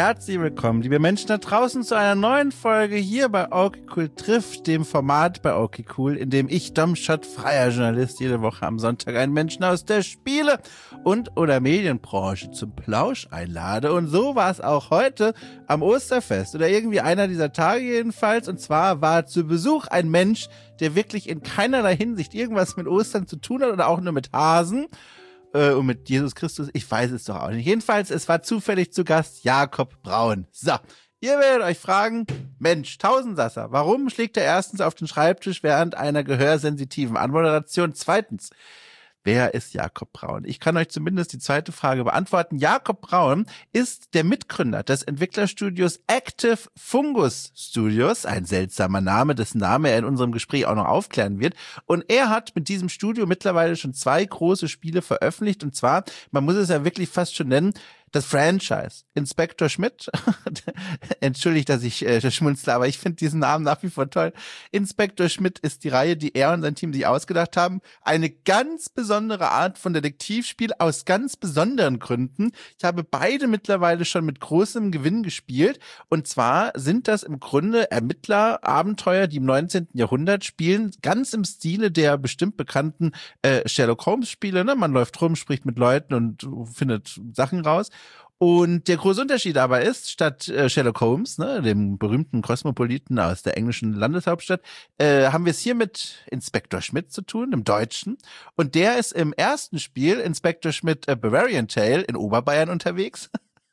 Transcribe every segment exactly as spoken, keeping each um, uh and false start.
herzlich willkommen, liebe Menschen da draußen, zu einer neuen Folge hier bei Okay Cool trifft, dem Format bei Okay Cool, in dem ich, Domschat, freier Journalist, jede Woche am Sonntag einen Menschen aus der Spiele- und oder Medienbranche zum Plausch einlade. Und so war es auch heute am Osterfest oder irgendwie einer dieser Tage jedenfalls. Und zwar war zu Besuch ein Mensch, der wirklich in keinerlei Hinsicht irgendwas mit Ostern zu tun hat oder auch nur mit Hasen. Und mit Jesus Christus, ich weiß es doch auch nicht. Jedenfalls, es war zufällig zu Gast Jakob Braun. So, ihr werdet euch fragen, Mensch, Tausendsasser, warum schlägt er erstens auf den Schreibtisch während einer gehörsensitiven Anmoderation? Zweitens, wer ist Jakob Braun? Ich kann euch zumindest die zweite Frage beantworten. Jakob Braun ist der Mitgründer des Entwicklerstudios Active Fungus Studios, ein seltsamer Name, dessen Name er in unserem Gespräch auch noch aufklären wird. Und er hat mit diesem Studio mittlerweile schon zwei große Spiele veröffentlicht. Und zwar, man muss es ja wirklich fast schon nennen, das Franchise Inspektor Schmidt. Entschuldigt, dass ich äh, schmunzle, aber ich finde diesen Namen nach wie vor toll. Inspektor Schmidt ist die Reihe, die er und sein Team sich ausgedacht haben. Eine ganz besondere Art von Detektivspiel aus ganz besonderen Gründen. Ich habe beide mittlerweile schon mit großem Gewinn gespielt. Und zwar sind das im Grunde Ermittlerabenteuer, die im neunzehnten Jahrhundert spielen, ganz im Stile der bestimmt bekannten äh, Sherlock Holmes Spiele. Ne? Man läuft rum, spricht mit Leuten und findet Sachen raus. Und der große Unterschied aber ist, statt äh, Sherlock Holmes, ne, dem berühmten Kosmopoliten aus der englischen Landeshauptstadt, äh, haben wir es hier mit Inspektor Schmidt zu tun, im Deutschen. Und der ist im ersten Spiel, Inspektor Schmidt A Bavarian Tale, in Oberbayern unterwegs.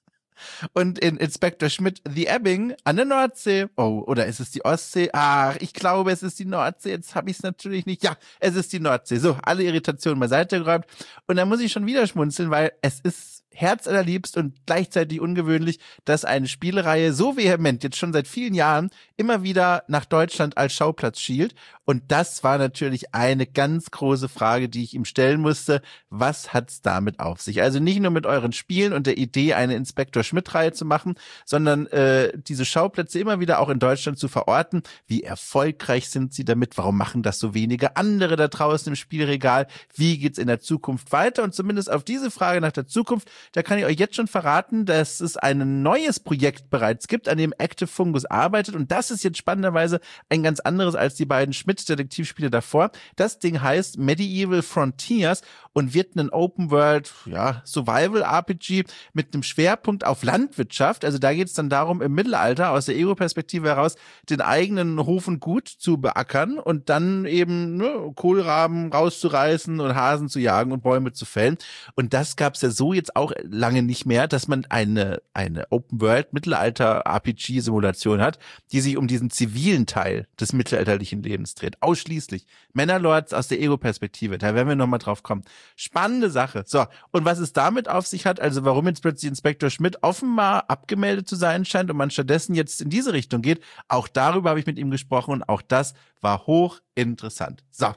Und in Inspektor Schmidt The Ebbing an der Nordsee. Oh, oder ist es die Ostsee? Ach, ich glaube, es ist die Nordsee. Jetzt habe ich es natürlich nicht. Ja, es ist die Nordsee. So, alle Irritationen beiseite geräumt. Und dann muss ich schon wieder schmunzeln, weil es ist herzallerliebst und gleichzeitig ungewöhnlich, dass eine Spielereihe so vehement jetzt schon seit vielen Jahren immer wieder nach Deutschland als Schauplatz schielt. Und das war natürlich eine ganz große Frage, die ich ihm stellen musste. Was hat's damit auf sich? Also nicht nur mit euren Spielen und der Idee, eine Inspektor Schmidt-Reihe zu machen, sondern äh, diese Schauplätze immer wieder auch in Deutschland zu verorten. Wie erfolgreich sind sie damit? Warum machen das so wenige andere da draußen im Spielregal? Wie geht's in der Zukunft weiter? Und zumindest auf diese Frage nach der Zukunft, da kann ich euch jetzt schon verraten, dass es ein neues Projekt bereits gibt, an dem Active Fungus arbeitet. Und das ist jetzt spannenderweise ein ganz anderes als die beiden Schmidt-Detektivspiele davor. Das Ding heißt Medieval Frontiers und wird ein Open-World, ja, Survival-R P G mit einem Schwerpunkt auf Landwirtschaft. Also da geht es dann darum, im Mittelalter aus der Ego-Perspektive heraus den eigenen Hof und Gut zu beackern und dann eben ne, Kohlraben rauszureißen und Hasen zu jagen und Bäume zu fällen. Und das gab es ja so jetzt auch lange nicht mehr, dass man eine eine Open-World-Mittelalter-R P G-Simulation hat, die sich um diesen zivilen Teil des mittelalterlichen Lebens dreht. Ausschließlich. Männerlords aus der Ego-Perspektive. Da werden wir nochmal drauf kommen. Spannende Sache. So, und was es damit auf sich hat, also warum jetzt plötzlich Inspektor Schmidt offenbar abgemeldet zu sein scheint und man stattdessen jetzt in diese Richtung geht, auch darüber habe ich mit ihm gesprochen und auch das war hochinteressant. So.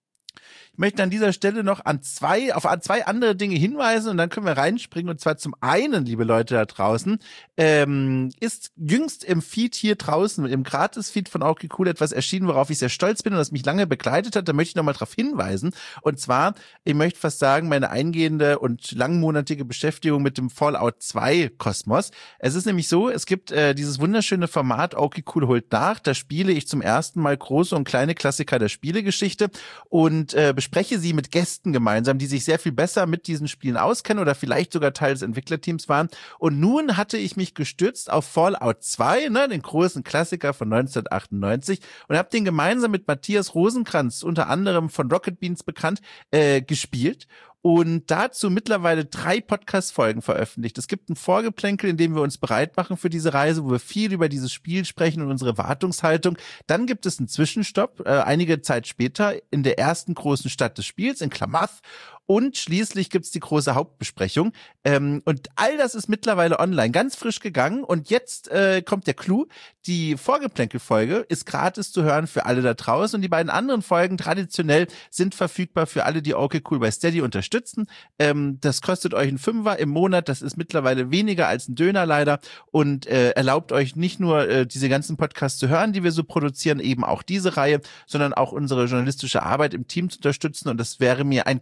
Ich möchte an dieser Stelle noch an zwei, auf zwei andere Dinge hinweisen und dann können wir reinspringen. Und zwar zum einen, liebe Leute da draußen, ähm, ist jüngst im Feed hier draußen, im Gratis-Feed von Okay Cool etwas erschienen, worauf ich sehr stolz bin und das mich lange begleitet hat. Da möchte ich nochmal drauf hinweisen. Und zwar, ich möchte fast sagen, meine eingehende und langmonatige Beschäftigung mit dem Fallout zwei Kosmos. Es ist nämlich so, es gibt äh, dieses wunderschöne Format Okay Cool holt nach. Da spiele ich zum ersten Mal große und kleine Klassiker der Spielegeschichte und äh, bespreche sie mit Gästen gemeinsam, die sich sehr viel besser mit diesen Spielen auskennen oder vielleicht sogar Teil des Entwicklerteams waren. Und nun hatte ich mich gestützt auf Fallout zwei, ne, den großen Klassiker von neunzehnhundertachtundneunzig, und habe den gemeinsam mit Matthias Rosenkranz, unter anderem von Rocket Beans bekannt, äh, gespielt. Und dazu mittlerweile drei Podcast-Folgen veröffentlicht. Es gibt ein Vorgeplänkel, in dem wir uns bereit machen für diese Reise, wo wir viel über dieses Spiel sprechen und unsere Wartungshaltung. Dann gibt es einen Zwischenstopp, äh, einige Zeit später, in der ersten großen Stadt des Spiels, in Klamath. Und schließlich gibt's die große Hauptbesprechung. Ähm, und all das ist mittlerweile online, ganz frisch gegangen. Und jetzt äh, kommt der Clou. Die Vorgeplänkel-Folge ist gratis zu hören für alle da draußen. Und die beiden anderen Folgen traditionell sind verfügbar für alle, die Okay Cool bei Steady unterstützen. Ähm, das kostet euch einen Fünfer im Monat. Das ist mittlerweile weniger als ein Döner leider. Und äh, erlaubt euch nicht nur äh, diese ganzen Podcasts zu hören, die wir so produzieren, eben auch diese Reihe, sondern auch unsere journalistische Arbeit im Team zu unterstützen. Und das wäre mir ein ganz tolles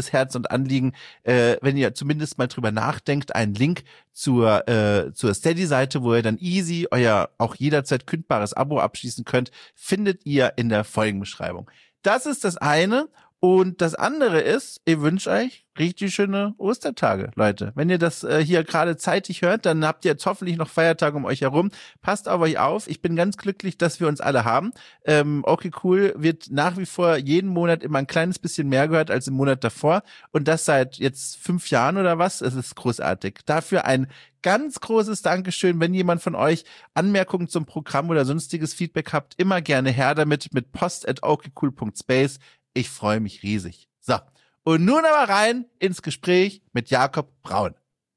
volles Herz und Anliegen, äh, wenn ihr zumindest mal drüber nachdenkt, einen Link zur äh, zur Steady-Seite, wo ihr dann easy euer auch jederzeit kündbares Abo abschließen könnt, findet ihr in der Folgenbeschreibung. Das ist das eine. Und das andere ist, ich wünsche euch richtig schöne Ostertage, Leute. Wenn ihr das äh, hier gerade zeitig hört, dann habt ihr jetzt hoffentlich noch Feiertage um euch herum. Passt auf euch auf. Ich bin ganz glücklich, dass wir uns alle haben. Ähm, okay, cool, wird nach wie vor jeden Monat immer ein kleines bisschen mehr gehört als im Monat davor. Und das seit jetzt fünf Jahren oder was. Es ist großartig. Dafür ein ganz großes Dankeschön. Wenn jemand von euch Anmerkungen zum Programm oder sonstiges Feedback habt, immer gerne her damit mit post at okcool punkt space. Ich freue mich riesig. So, und nun aber rein ins Gespräch mit Jakob Braun.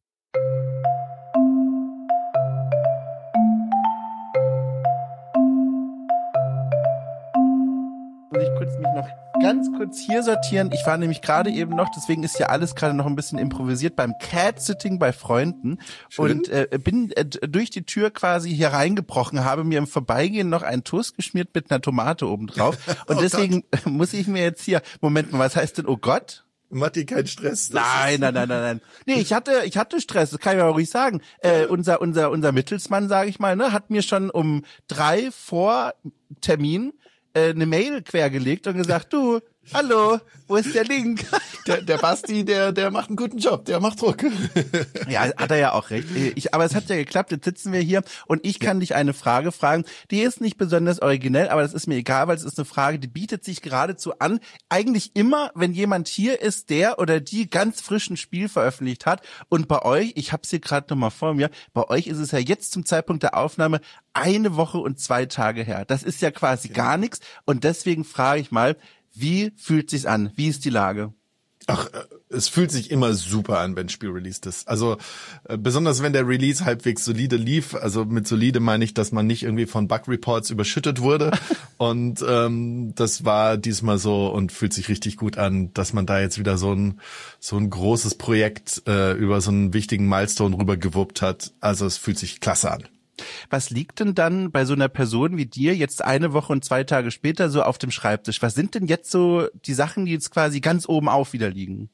Muss ich kurz mich noch ganz kurz hier sortieren. Ich war nämlich gerade eben noch, deswegen ist ja alles gerade noch ein bisschen improvisiert, beim Cat-Sitting bei Freunden. Schön. Und äh, bin äh, durch die Tür quasi hier reingebrochen, habe mir im Vorbeigehen noch einen Toast geschmiert mit einer Tomate obendrauf. Und oh deswegen Gott. muss ich mir jetzt hier, Moment mal, was heißt denn, oh Gott? Matti, kein Stress. Nein, nein, nein, nein, nein. Nee, ich hatte, ich hatte Stress, das kann ich ja ruhig sagen. Äh, unser, unser, unser Mittelsmann, sage ich mal, ne, hat mir schon um drei vor Termin eine Mail quergelegt und gesagt, du, hallo, wo ist der Link? Der, der Basti, der, der macht einen guten Job, der macht Druck. Ja, hat er ja auch recht. Ich, aber es hat ja geklappt, jetzt sitzen wir hier und ich kann ja. dich eine Frage fragen, die ist nicht besonders originell, aber das ist mir egal, weil es ist eine Frage, die bietet sich geradezu an. Eigentlich immer, wenn jemand hier ist, der oder die ganz frisch ein Spiel veröffentlicht hat und bei euch, ich hab's hier gerade nochmal vor mir, bei euch ist es ja jetzt zum Zeitpunkt der Aufnahme eine Woche und zwei Tage her. Das ist ja quasi ja. gar nichts und deswegen frage ich mal, wie fühlt sich's an? Wie ist die Lage? Ach, es fühlt sich immer super an, wenn ein Spiel released ist. Also äh, besonders wenn der Release halbwegs solide lief. Also mit solide meine ich, dass man nicht irgendwie von Bug-Reports überschüttet wurde. Und ähm, das war diesmal so und fühlt sich richtig gut an, dass man da jetzt wieder so ein so ein großes Projekt äh, über so einen wichtigen Milestone rübergewuppt hat. Also es fühlt sich klasse an. Was liegt denn dann bei so einer Person wie dir jetzt eine Woche und zwei Tage später so auf dem Schreibtisch? Was sind denn jetzt so die Sachen, die jetzt quasi ganz oben auf wieder liegen?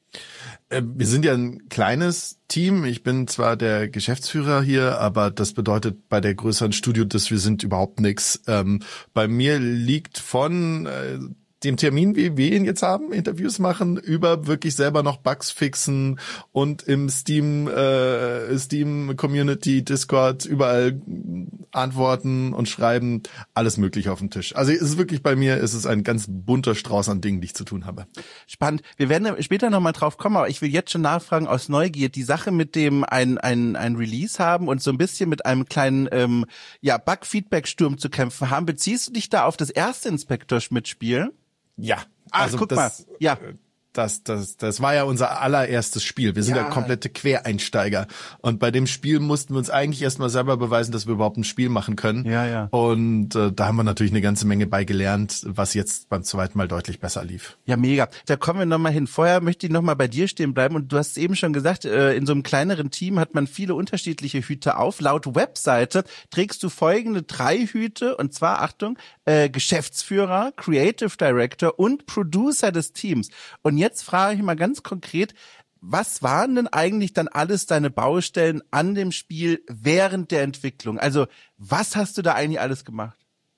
Wir sind ja ein kleines Team. Ich bin zwar der Geschäftsführer hier, aber das bedeutet bei der größeren Studio, dass wir sind überhaupt nichts. Ähm, bei mir liegt von äh, dem Termin, wie wir ihn jetzt haben, Interviews machen, über wirklich selber noch Bugs fixen und im Steam, äh, Steam Community, Discord, überall antworten und schreiben, alles mögliche auf dem Tisch. Also es ist wirklich bei mir, es ist ein ganz bunter Strauß an Dingen, die ich zu tun habe. Spannend. Wir werden später nochmal drauf kommen, aber ich will jetzt schon nachfragen aus Neugier, die Sache mit dem ein, ein, ein Release haben und so ein bisschen mit einem kleinen ähm, ja Bug-Feedback-Sturm zu kämpfen haben. Beziehst du dich da auf das erste Inspector-Schmidt-Spiel? Ja. Ach, also guck das, mal. Ja. Das, das, das war ja unser allererstes Spiel. Wir sind ja, ja komplette Quereinsteiger. Und bei dem Spiel mussten wir uns eigentlich erstmal selber beweisen, dass wir überhaupt ein Spiel machen können. Ja, ja. Und äh, da haben wir natürlich eine ganze Menge bei gelernt, was jetzt beim zweiten Mal deutlich besser lief. Ja, mega. Da kommen wir nochmal hin. Vorher möchte ich nochmal bei dir stehen bleiben. Und du hast es eben schon gesagt, äh, in so einem kleineren Team hat man viele unterschiedliche Hüte auf. Laut Webseite trägst du folgende drei Hüte. Und zwar, Achtung, äh, Geschäftsführer, Creative Director und Producer des Teams. Und jetzt frage ich mal ganz konkret, was waren denn eigentlich dann alles deine Baustellen an dem Spiel während der Entwicklung? Also was hast du da eigentlich alles gemacht?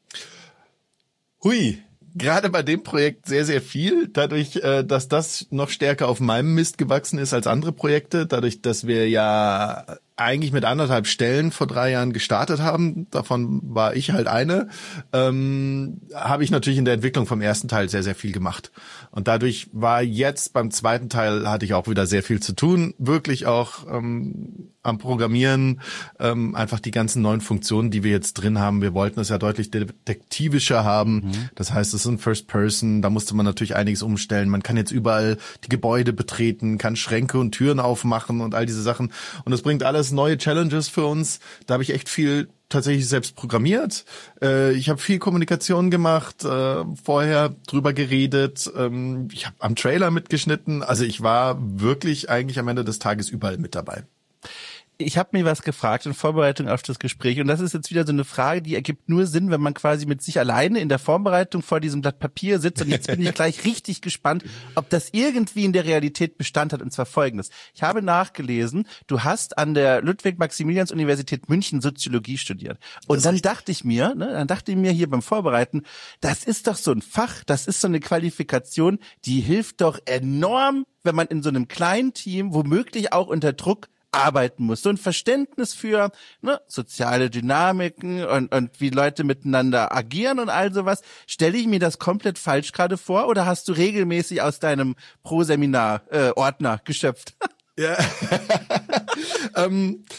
Hui, gerade bei dem Projekt sehr, sehr viel. Dadurch, dass das noch stärker auf meinem Mist gewachsen ist als andere Projekte. Dadurch, dass wir ja eigentlich mit anderthalb Stellen vor drei Jahren gestartet haben, davon war ich halt eine, ähm, habe ich natürlich in der Entwicklung vom ersten Teil sehr, sehr viel gemacht. Und dadurch war jetzt beim zweiten Teil, hatte ich auch wieder sehr viel zu tun, wirklich auch ähm, am Programmieren, ähm, einfach die ganzen neuen Funktionen, die wir jetzt drin haben. Wir wollten es ja deutlich detektivischer haben. Mhm. Das heißt, es ist ein First Person, da musste man natürlich einiges umstellen. Man kann jetzt überall die Gebäude betreten, kann Schränke und Türen aufmachen und all diese Sachen. Und das bringt alles neue Challenges für uns. Da habe ich echt viel tatsächlich selbst programmiert. Äh, ich habe viel Kommunikation gemacht, äh, vorher drüber geredet. Ähm, ich habe am Trailer mitgeschnitten. Also ich war wirklich eigentlich am Ende des Tages überall mit dabei. Ich habe mir was gefragt in Vorbereitung auf das Gespräch und das ist jetzt wieder so eine Frage, die ergibt nur Sinn, wenn man quasi mit sich alleine in der Vorbereitung vor diesem Blatt Papier sitzt und jetzt bin ich gleich richtig gespannt, ob das irgendwie in der Realität Bestand hat und zwar Folgendes. Ich habe nachgelesen, du hast an der Ludwig-Maximilians-Universität München Soziologie studiert und dann dachte ich mir, ne, dann dachte ich mir hier beim Vorbereiten, das ist doch so ein Fach, das ist so eine Qualifikation, die hilft doch enorm, wenn man in so einem kleinen Team womöglich auch unter Druck arbeiten muss. So ein Verständnis für ne, soziale Dynamiken und, und wie Leute miteinander agieren und all sowas. Stelle ich mir das komplett falsch gerade vor oder hast du regelmäßig aus deinem Pro-Seminar-Ordner äh, geschöpft? Ja. ähm,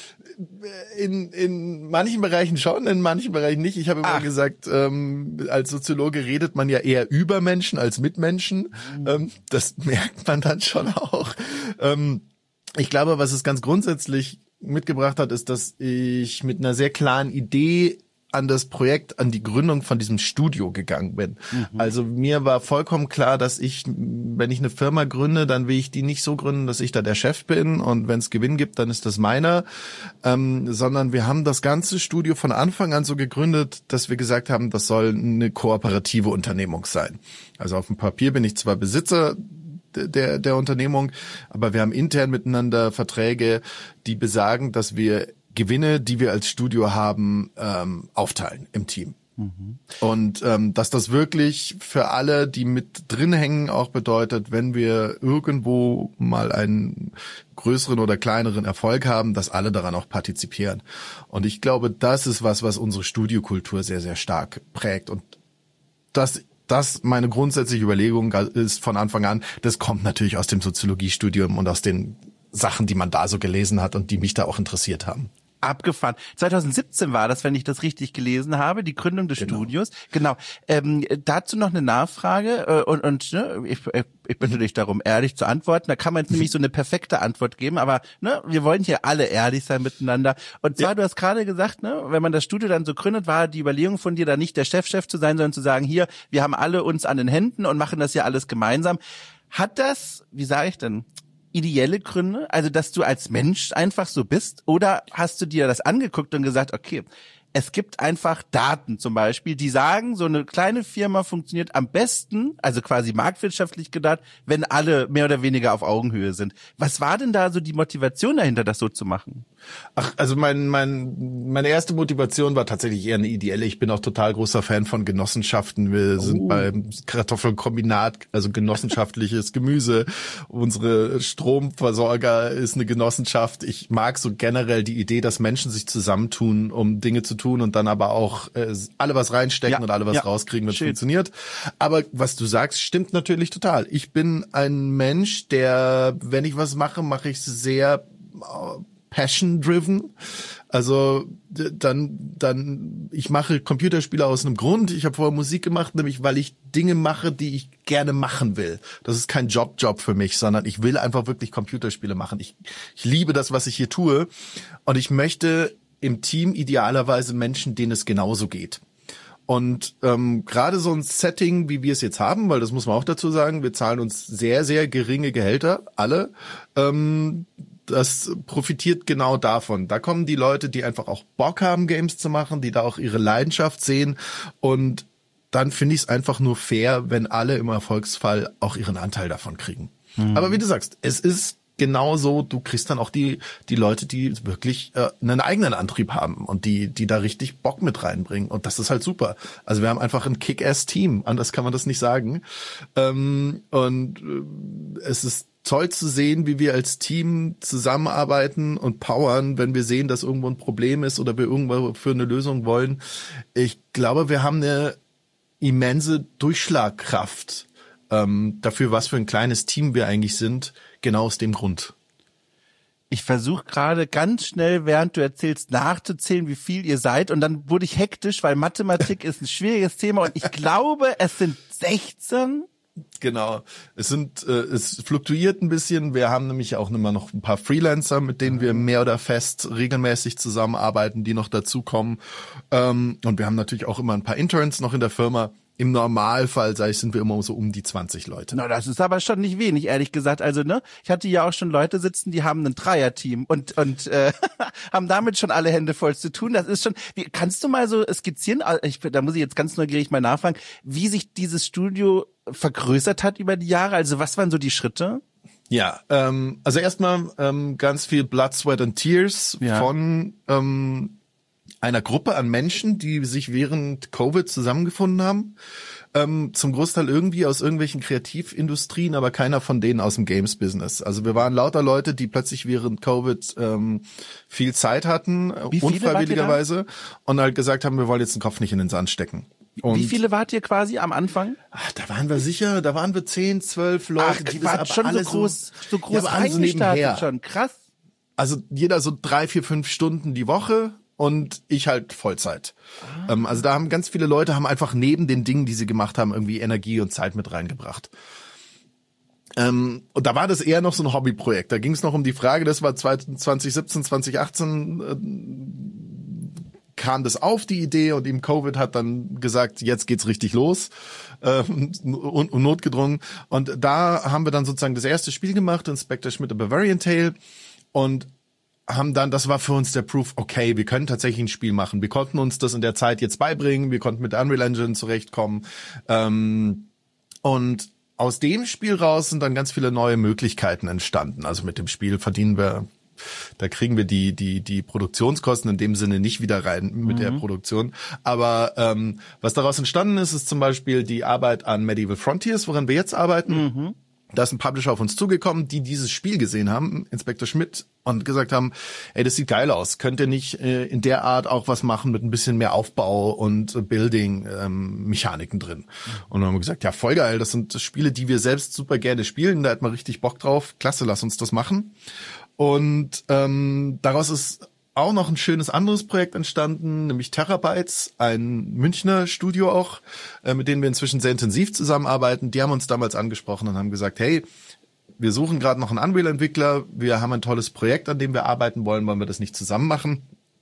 in, in manchen Bereichen schon, in manchen Bereichen nicht. Ich habe immer Ach. gesagt, ähm, als Soziologe redet man ja eher über Menschen als mit Menschen. Mhm. Ähm, das merkt man dann schon auch. Ähm, Ich glaube, was es ganz grundsätzlich mitgebracht hat, ist, dass ich mit einer sehr klaren Idee an das Projekt, an die Gründung von diesem Studio gegangen bin. Mhm. Also mir war vollkommen klar, dass ich, wenn ich eine Firma gründe, dann will ich die nicht so gründen, dass ich da der Chef bin und wenn es Gewinn gibt, dann ist das meiner, ähm, sondern wir haben das ganze Studio von Anfang an so gegründet, dass wir gesagt haben, das soll eine kooperative Unternehmung sein. Also auf dem Papier bin ich zwar Besitzer der der Unternehmung, aber wir haben intern miteinander Verträge, die besagen, dass wir Gewinne, die wir als Studio haben, ähm, aufteilen im Team. Mhm. Und ähm, dass das wirklich für alle, die mit drin hängen, auch bedeutet, wenn wir irgendwo mal einen größeren oder kleineren Erfolg haben, dass alle daran auch partizipieren. Und ich glaube, das ist was, was unsere Studiokultur sehr, sehr stark prägt. Und das Das meine grundsätzliche Überlegung ist von Anfang an, das kommt natürlich aus dem Soziologiestudium und aus den Sachen, die man da so gelesen hat und die mich da auch interessiert haben. Abgefahren. zwanzig siebzehn war das, wenn ich das richtig gelesen habe, die Gründung des genau. Studios. Genau. Ähm, dazu noch eine Nachfrage äh, und, und ne, ich, ich bitte dich darum, ehrlich zu antworten. Da kann man jetzt nämlich so eine perfekte Antwort geben, aber ne, wir wollen hier alle ehrlich sein miteinander. Und zwar, ja. du hast gerade gesagt, ne, wenn man das Studio dann so gründet, war die Überlegung von dir, da nicht der Chef-Chef zu sein, sondern zu sagen, hier, wir haben alle uns an den Händen und machen das ja alles gemeinsam. Hat das, wie sage ich denn, ideelle Gründe, also dass du als Mensch einfach so bist, oder hast du dir das angeguckt und gesagt, okay, es gibt einfach Daten zum Beispiel, die sagen, so eine kleine Firma funktioniert am besten, also quasi marktwirtschaftlich gedacht, wenn alle mehr oder weniger auf Augenhöhe sind. Was war denn da so die Motivation dahinter, das so zu machen? Ach, also mein, mein, meine erste Motivation war tatsächlich eher eine ideelle. Ich bin auch total großer Fan von Genossenschaften. Wir oh. sind beim Kartoffelkombinat, also genossenschaftliches Gemüse. Unsere Stromversorger ist eine Genossenschaft. Ich mag so generell die Idee, dass Menschen sich zusammentun, um Dinge zu tun und dann aber auch äh, alle was reinstecken ja, und alle was ja. rauskriegen, wenn es funktioniert. Aber was du sagst, stimmt natürlich total. Ich bin ein Mensch, der, wenn ich was mache, mache ich sehr äh, passion-driven. Also dann, dann, ich mache Computerspiele aus einem Grund. Ich habe vorher Musik gemacht, nämlich weil ich Dinge mache, die ich gerne machen will. Das ist kein Job-Job für mich, sondern ich will einfach wirklich Computerspiele machen. Ich, ich liebe das, was ich hier tue. Und ich möchte im Team idealerweise Menschen, denen es genauso geht. Und ähm, gerade so ein Setting, wie wir es jetzt haben, weil das muss man auch dazu sagen, wir zahlen uns sehr, sehr geringe Gehälter, alle. Ähm, das profitiert genau davon. Da kommen die Leute, die einfach auch Bock haben, Games zu machen, die da auch ihre Leidenschaft sehen. Und dann finde ich es einfach nur fair, wenn alle im Erfolgsfall auch ihren Anteil davon kriegen. Mhm. Aber wie du sagst, es ist genauso, du kriegst dann auch die die Leute, die wirklich äh, einen eigenen Antrieb haben und die die da richtig Bock mit reinbringen. Und das ist halt super. Also wir haben einfach ein Kick-Ass-Team, anders kann man das nicht sagen. Ähm, und äh, es ist toll zu sehen, wie wir als Team zusammenarbeiten und powern, wenn wir sehen, dass irgendwo ein Problem ist oder wir irgendwo für eine Lösung wollen. Ich glaube, wir haben eine immense Durchschlagkraft ähm, dafür, was für ein kleines Team wir eigentlich sind, genau aus dem Grund. Ich versuche gerade ganz schnell, während du erzählst, nachzuzählen, wie viel ihr seid. Und dann wurde ich hektisch, weil Mathematik ist ein schwieriges Thema. Und ich glaube, es sind sechzehn. Genau. Es sind, äh, es fluktuiert ein bisschen. Wir haben nämlich auch immer noch ein paar Freelancer, mit denen wir mehr oder fest regelmäßig zusammenarbeiten, die noch dazukommen. Ähm, und wir haben natürlich auch immer ein paar Interns noch in der Firma. im Normalfall, sag ich, sind wir immer so um die zwanzig Leute. Na, das ist aber schon nicht wenig, ehrlich gesagt. Also, ne, ich hatte ja auch schon Leute sitzen, die haben ein Dreierteam und und äh, haben damit schon alle Hände voll zu tun. Das ist schon. Wie, kannst du mal so skizzieren? Ich, da muss ich jetzt ganz neugierig mal nachfragen, wie sich dieses Studio vergrößert hat über die Jahre. Also, was waren so die Schritte? Ja, ähm, also erstmal ähm, ganz viel Blood, Sweat and Tears ja. von ähm, einer Gruppe an Menschen, die sich während Covid zusammengefunden haben. Ähm, zum Großteil irgendwie aus irgendwelchen Kreativindustrien, aber keiner von denen aus dem Games-Business. Also wir waren lauter Leute, die plötzlich während Covid ähm, viel Zeit hatten, unfreiwilligerweise, und halt gesagt haben, wir wollen jetzt den Kopf nicht in den Sand stecken. Und wie viele wart ihr quasi am Anfang? Ach, da waren wir sicher, da waren wir zehn, zwölf Leute. Ach, die das aber schon so groß, so groß ja, eingestartet schon, krass. Also jeder so drei, vier, fünf Stunden die Woche. Und ich halt Vollzeit. Ah. Ähm, also da haben ganz viele Leute haben einfach neben den Dingen, die sie gemacht haben, irgendwie Energie und Zeit mit reingebracht. Ähm, und da war das eher noch so ein Hobbyprojekt. Da ging es noch um die Frage, das war zwanzig siebzehn, zwanzig achtzehn, äh, kam das auf, die Idee, und eben Covid hat dann gesagt, jetzt geht's richtig los, äh, und, und notgedrungen. Und da haben wir dann sozusagen das erste Spiel gemacht, Inspector Schmidt A Bavarian Tale, und haben dann, das war für uns der Proof, okay, wir können tatsächlich ein Spiel machen. Wir konnten uns das in der Zeit jetzt beibringen, wir konnten mit der Unreal Engine zurechtkommen. Ähm, und aus dem Spiel raus sind dann ganz viele neue Möglichkeiten entstanden. Also mit dem Spiel verdienen wir, da kriegen wir die die die Produktionskosten in dem Sinne nicht wieder rein mit mhm. der Produktion. Aber ähm, was daraus entstanden ist, ist zum Beispiel die Arbeit an Medieval Frontiers, woran wir jetzt arbeiten. Mhm. Da ist ein Publisher auf uns zugekommen, die dieses Spiel gesehen haben, Inspector Schmidt, und gesagt haben, ey, das sieht geil aus. Könnt ihr nicht äh, in der Art auch was machen mit ein bisschen mehr Aufbau und äh, Building-Mechaniken ähm, drin? Mhm. Und dann haben wir gesagt, ja, voll geil. Das sind Spiele, die wir selbst super gerne spielen. Da hat man richtig Bock drauf. Klasse, lass uns das machen. Und ähm, daraus ist auch noch ein schönes anderes Projekt entstanden, nämlich Terabytes, ein Münchner Studio auch, äh, mit denen wir inzwischen sehr intensiv zusammenarbeiten. Die haben uns damals angesprochen und haben gesagt, hey, wir suchen gerade noch einen Unreal-Entwickler, wir haben ein tolles Projekt, an dem wir arbeiten wollen, wollen wir das nicht zusammen machen?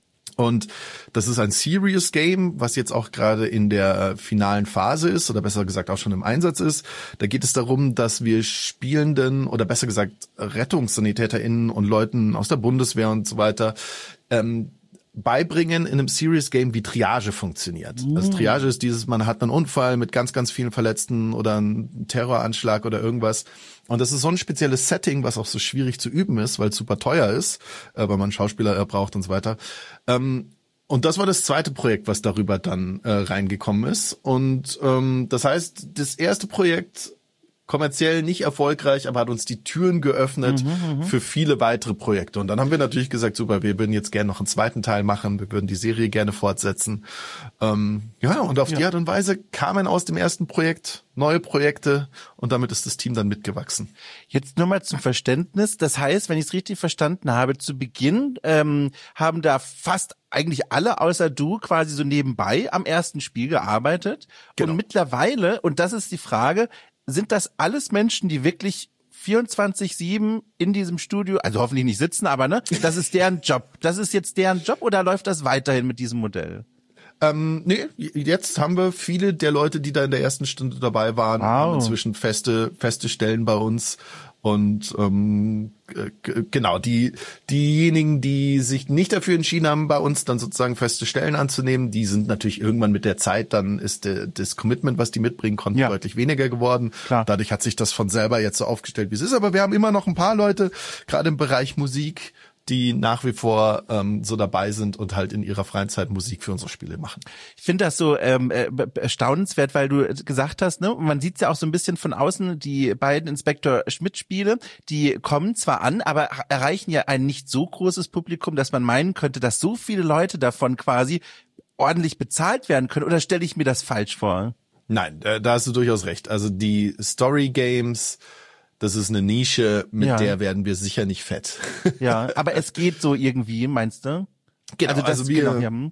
Und das ist ein Serious Game, was jetzt auch gerade in der finalen Phase ist, oder besser gesagt auch schon im Einsatz ist. Da geht es darum, dass wir Spielenden, oder besser gesagt RettungssanitäterInnen und Leuten aus der Bundeswehr und so weiter ähm, beibringen in einem Serious Game, wie Triage funktioniert. Mhm. Also Triage ist dieses, man hat einen Unfall mit ganz, ganz vielen Verletzten oder einen Terroranschlag oder irgendwas. Und das ist so ein spezielles Setting, was auch so schwierig zu üben ist, weil es super teuer ist, äh, weil man Schauspieler braucht und so weiter. Ähm, und das war das zweite Projekt, was darüber dann äh, reingekommen ist. Und ähm, das heißt, das erste Projekt kommerziell nicht erfolgreich, aber hat uns die Türen geöffnet mhm, für viele weitere Projekte. Und dann haben wir natürlich gesagt, super, wir würden jetzt gerne noch einen zweiten Teil machen, wir würden die Serie gerne fortsetzen. Ähm, ja, und auf ja. die Art und Weise kamen aus dem ersten Projekt neue Projekte, und damit ist das Team dann mitgewachsen. Jetzt nur mal zum Verständnis. Das heißt, wenn ich es richtig verstanden habe, zu Beginn ähm, haben da fast eigentlich alle außer du quasi so nebenbei am ersten Spiel gearbeitet. Genau. Und mittlerweile, und das ist die Frage, sind das alles Menschen, die wirklich vierundzwanzig sieben in diesem Studio, also hoffentlich nicht sitzen, aber ne, das ist deren Job. Das ist jetzt deren Job, oder läuft das weiterhin mit diesem Modell? Ähm, nee, jetzt haben wir viele der Leute, die da in der ersten Stunde dabei waren, wow. haben inzwischen feste, feste Stellen bei uns. Und ähm, g- genau, die diejenigen, die sich nicht dafür entschieden haben, bei uns dann sozusagen feste Stellen anzunehmen, die sind natürlich irgendwann mit der Zeit, dann ist de, das Commitment, was die mitbringen konnten, ja. deutlich weniger geworden. Klar. Dadurch hat sich das von selber jetzt so aufgestellt, wie es ist. Aber wir haben immer noch ein paar Leute, gerade im Bereich Musik, die nach wie vor ähm, so dabei sind und halt in ihrer freien Zeit Musik für unsere Spiele machen. Ich finde das so ähm, äh, erstaunenswert, weil du gesagt hast, ne, man sieht es ja auch so ein bisschen von außen, die beiden Inspector Schmidt-Spiele, die kommen zwar an, aber erreichen ja ein nicht so großes Publikum, dass man meinen könnte, dass so viele Leute davon quasi ordentlich bezahlt werden können. Oder stelle ich mir das falsch vor? Nein, äh, da hast du durchaus recht. Also die Story Games, das ist eine Nische, mit ja. der werden wir sicher nicht fett. Ja, aber es geht so irgendwie, meinst du? Genau, also, das, also wir, genau, ja.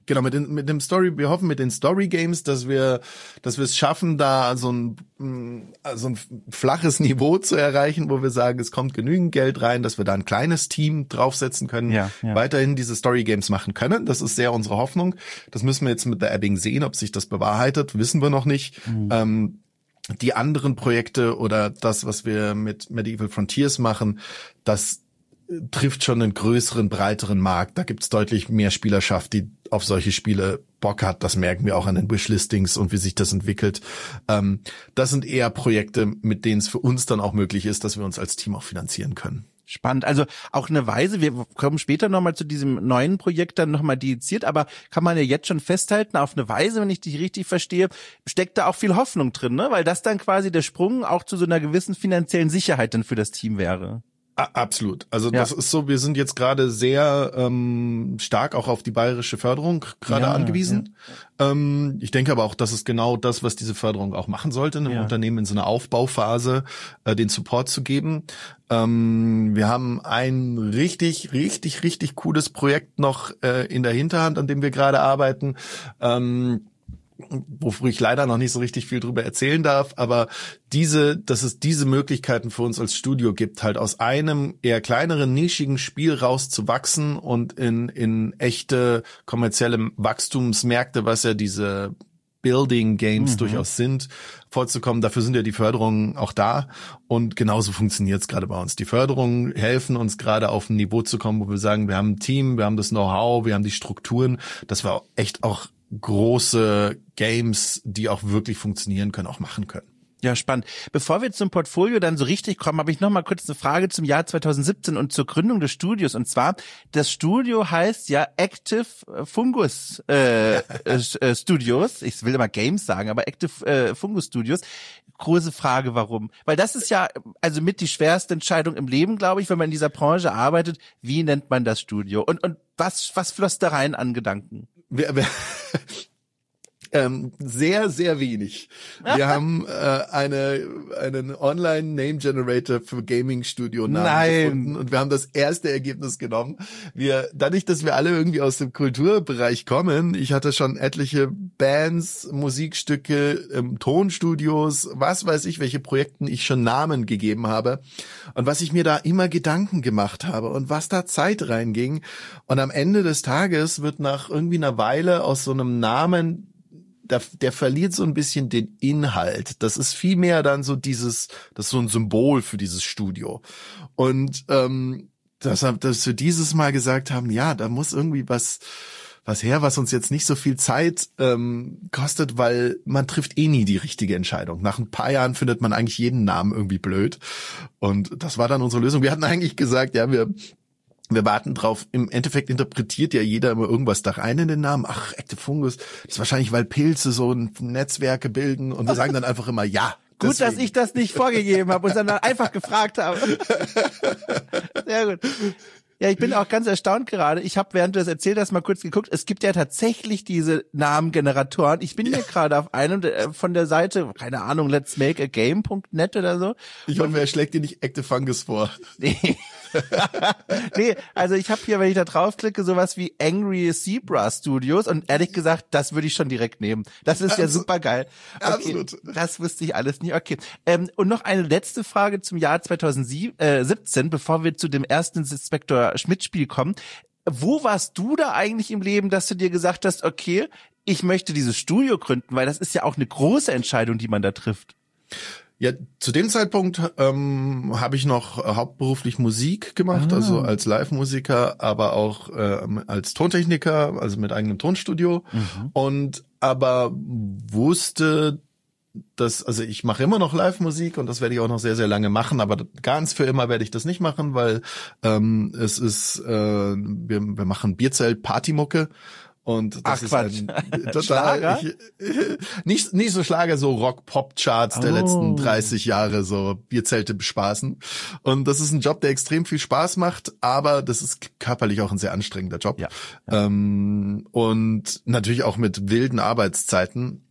Genau, mit, den, mit dem Story, wir hoffen mit den Story Games, dass wir, dass wir es schaffen, da so ein, so ein flaches Niveau zu erreichen, wo wir sagen, es kommt genügend Geld rein, dass wir da ein kleines Team draufsetzen können, ja, ja. weiterhin diese Story Games machen können. Das ist sehr unsere Hoffnung. Das müssen wir jetzt mit The Ebbing sehen, ob sich das bewahrheitet, wissen wir noch nicht. Mhm. Ähm, die anderen Projekte oder das, was wir mit Medieval Frontiers machen, das trifft schon einen größeren, breiteren Markt. Da gibt's deutlich mehr Spielerschaft, die auf solche Spiele Bock hat. Das merken wir auch an den Wishlistings und wie sich das entwickelt. Ähm, das sind eher Projekte, mit denen es für uns dann auch möglich ist, dass wir uns als Team auch finanzieren können. Spannend. Also auch eine Weise, wir kommen später nochmal zu diesem neuen Projekt dann nochmal dediziert, aber kann man ja jetzt schon festhalten, auf eine Weise, wenn ich dich richtig verstehe, steckt da auch viel Hoffnung drin, ne? Weil das dann quasi der Sprung auch zu so einer gewissen finanziellen Sicherheit dann für das Team wäre. Absolut. Also ja. das ist so, wir sind jetzt gerade sehr ähm, stark auch auf die bayerische Förderung gerade ja, angewiesen. Ja. Ähm, ich denke aber auch, das ist genau das, was diese Förderung auch machen sollte, einem ja. Unternehmen in so einer Aufbauphase äh, den Support zu geben. Ähm, wir haben ein richtig, richtig, richtig cooles Projekt noch äh, in der Hinterhand, an dem wir gerade arbeiten. Ähm, wofür ich leider noch nicht so richtig viel drüber erzählen darf, aber diese, dass es diese Möglichkeiten für uns als Studio gibt, halt aus einem eher kleineren, nischigen Spiel rauszuwachsen und in, in echte kommerzielle Wachstumsmärkte, was ja diese Building Games mhm. durchaus sind, vorzukommen. Dafür sind ja die Förderungen auch da und genauso funktioniert es gerade bei uns. Die Förderungen helfen uns gerade auf ein Niveau zu kommen, wo wir sagen, wir haben ein Team, wir haben das Know-how, wir haben die Strukturen, dass wir echt auch große Games, die auch wirklich funktionieren können, auch machen können. Ja, spannend. Bevor wir zum Portfolio dann so richtig kommen, habe ich noch mal kurz eine Frage zum Jahr zwanzig siebzehn und zur Gründung des Studios. Und zwar, das Studio heißt ja Active Fungus äh, äh, Studios. Ich will immer Games sagen, aber Active äh, Fungus Studios. Große Frage, warum? Weil das ist ja also mit die schwerste Entscheidung im Leben, glaube ich, wenn man in dieser Branche arbeitet. Wie nennt man das Studio? Und und was was floss da rein an Gedanken? Wir, wir Ähm, sehr, sehr wenig. Wir haben äh, eine einen Online-Name-Generator für Gaming-Studio-Namen gefunden und wir haben das erste Ergebnis genommen. Wir, dadurch, dass wir alle irgendwie aus dem Kulturbereich kommen, ich hatte schon etliche Bands, Musikstücke, ähm, Tonstudios, was weiß ich, welche Projekten ich schon Namen gegeben habe und was ich mir da immer Gedanken gemacht habe und was da Zeit reinging. Und am Ende des Tages wird nach irgendwie einer Weile aus so einem Namen Der, der verliert so ein bisschen den Inhalt. Das ist vielmehr dann so dieses, das ist so ein Symbol für dieses Studio. Und ähm, deshalb, dass wir dieses Mal gesagt haben, ja, da muss irgendwie was was her, was uns jetzt nicht so viel Zeit ähm, kostet, weil man trifft eh nie die richtige Entscheidung. Nach ein paar Jahren findet man eigentlich jeden Namen irgendwie blöd. Und das war dann unsere Lösung. Wir hatten eigentlich gesagt, ja, wir Wir warten drauf. Im Endeffekt interpretiert ja jeder immer irgendwas da rein in den Namen. Ach, Active Fungus. Das ist wahrscheinlich, weil Pilze so Netzwerke bilden. Und wir sagen dann einfach immer ja. Gut, deswegen. Dass ich das nicht vorgegeben habe und dann einfach gefragt habe. Sehr gut. Ja, ich bin auch ganz erstaunt gerade. Ich habe, während du das erzählt hast, mal kurz geguckt. Es gibt ja tatsächlich diese Namengeneratoren. Ich bin hier gerade auf einem äh, von der Seite, keine Ahnung, let's make a game Punkt net oder so. Ich hoffe, er schlägt dir nicht Active Fungus vor. Nee. Nee, also ich habe hier, wenn ich da draufklicke, sowas wie Angry Zebra Studios und ehrlich gesagt, das würde ich schon direkt nehmen. Das ist ja super geil. Okay, absolut. Das wusste ich alles nicht. Okay. Ähm, und noch eine letzte Frage zum Jahr zwanzig siebzehn, bevor wir zu dem ersten Inspektor Schmidt-Spiel kommen. Wo warst du da eigentlich im Leben, dass du dir gesagt hast, okay, ich möchte dieses Studio gründen, weil das ist ja auch eine große Entscheidung, die man da trifft. Ja, zu dem Zeitpunkt ähm, habe ich noch hauptberuflich Musik gemacht, ah. also als Live-Musiker, aber auch ähm, als Tontechniker, also mit eigenem Tonstudio. Mhm. Und aber wusste, dass, also ich mache immer noch Live-Musik und das werde ich auch noch sehr, sehr lange machen, aber ganz für immer werde ich das nicht machen, weil ähm, es ist, äh, wir, wir machen Bierzelt-Partymucke. Und das Ach, ist Quatsch. ein total ich, nicht nicht so Schlager, so Rock-Pop-Charts der oh. letzten dreißig Jahre, so Bierzelte bespaßen. Und das ist ein Job, der extrem viel Spaß macht, aber das ist körperlich auch ein sehr anstrengender Job. Ja, ja. Ähm, und natürlich auch mit wilden Arbeitszeiten.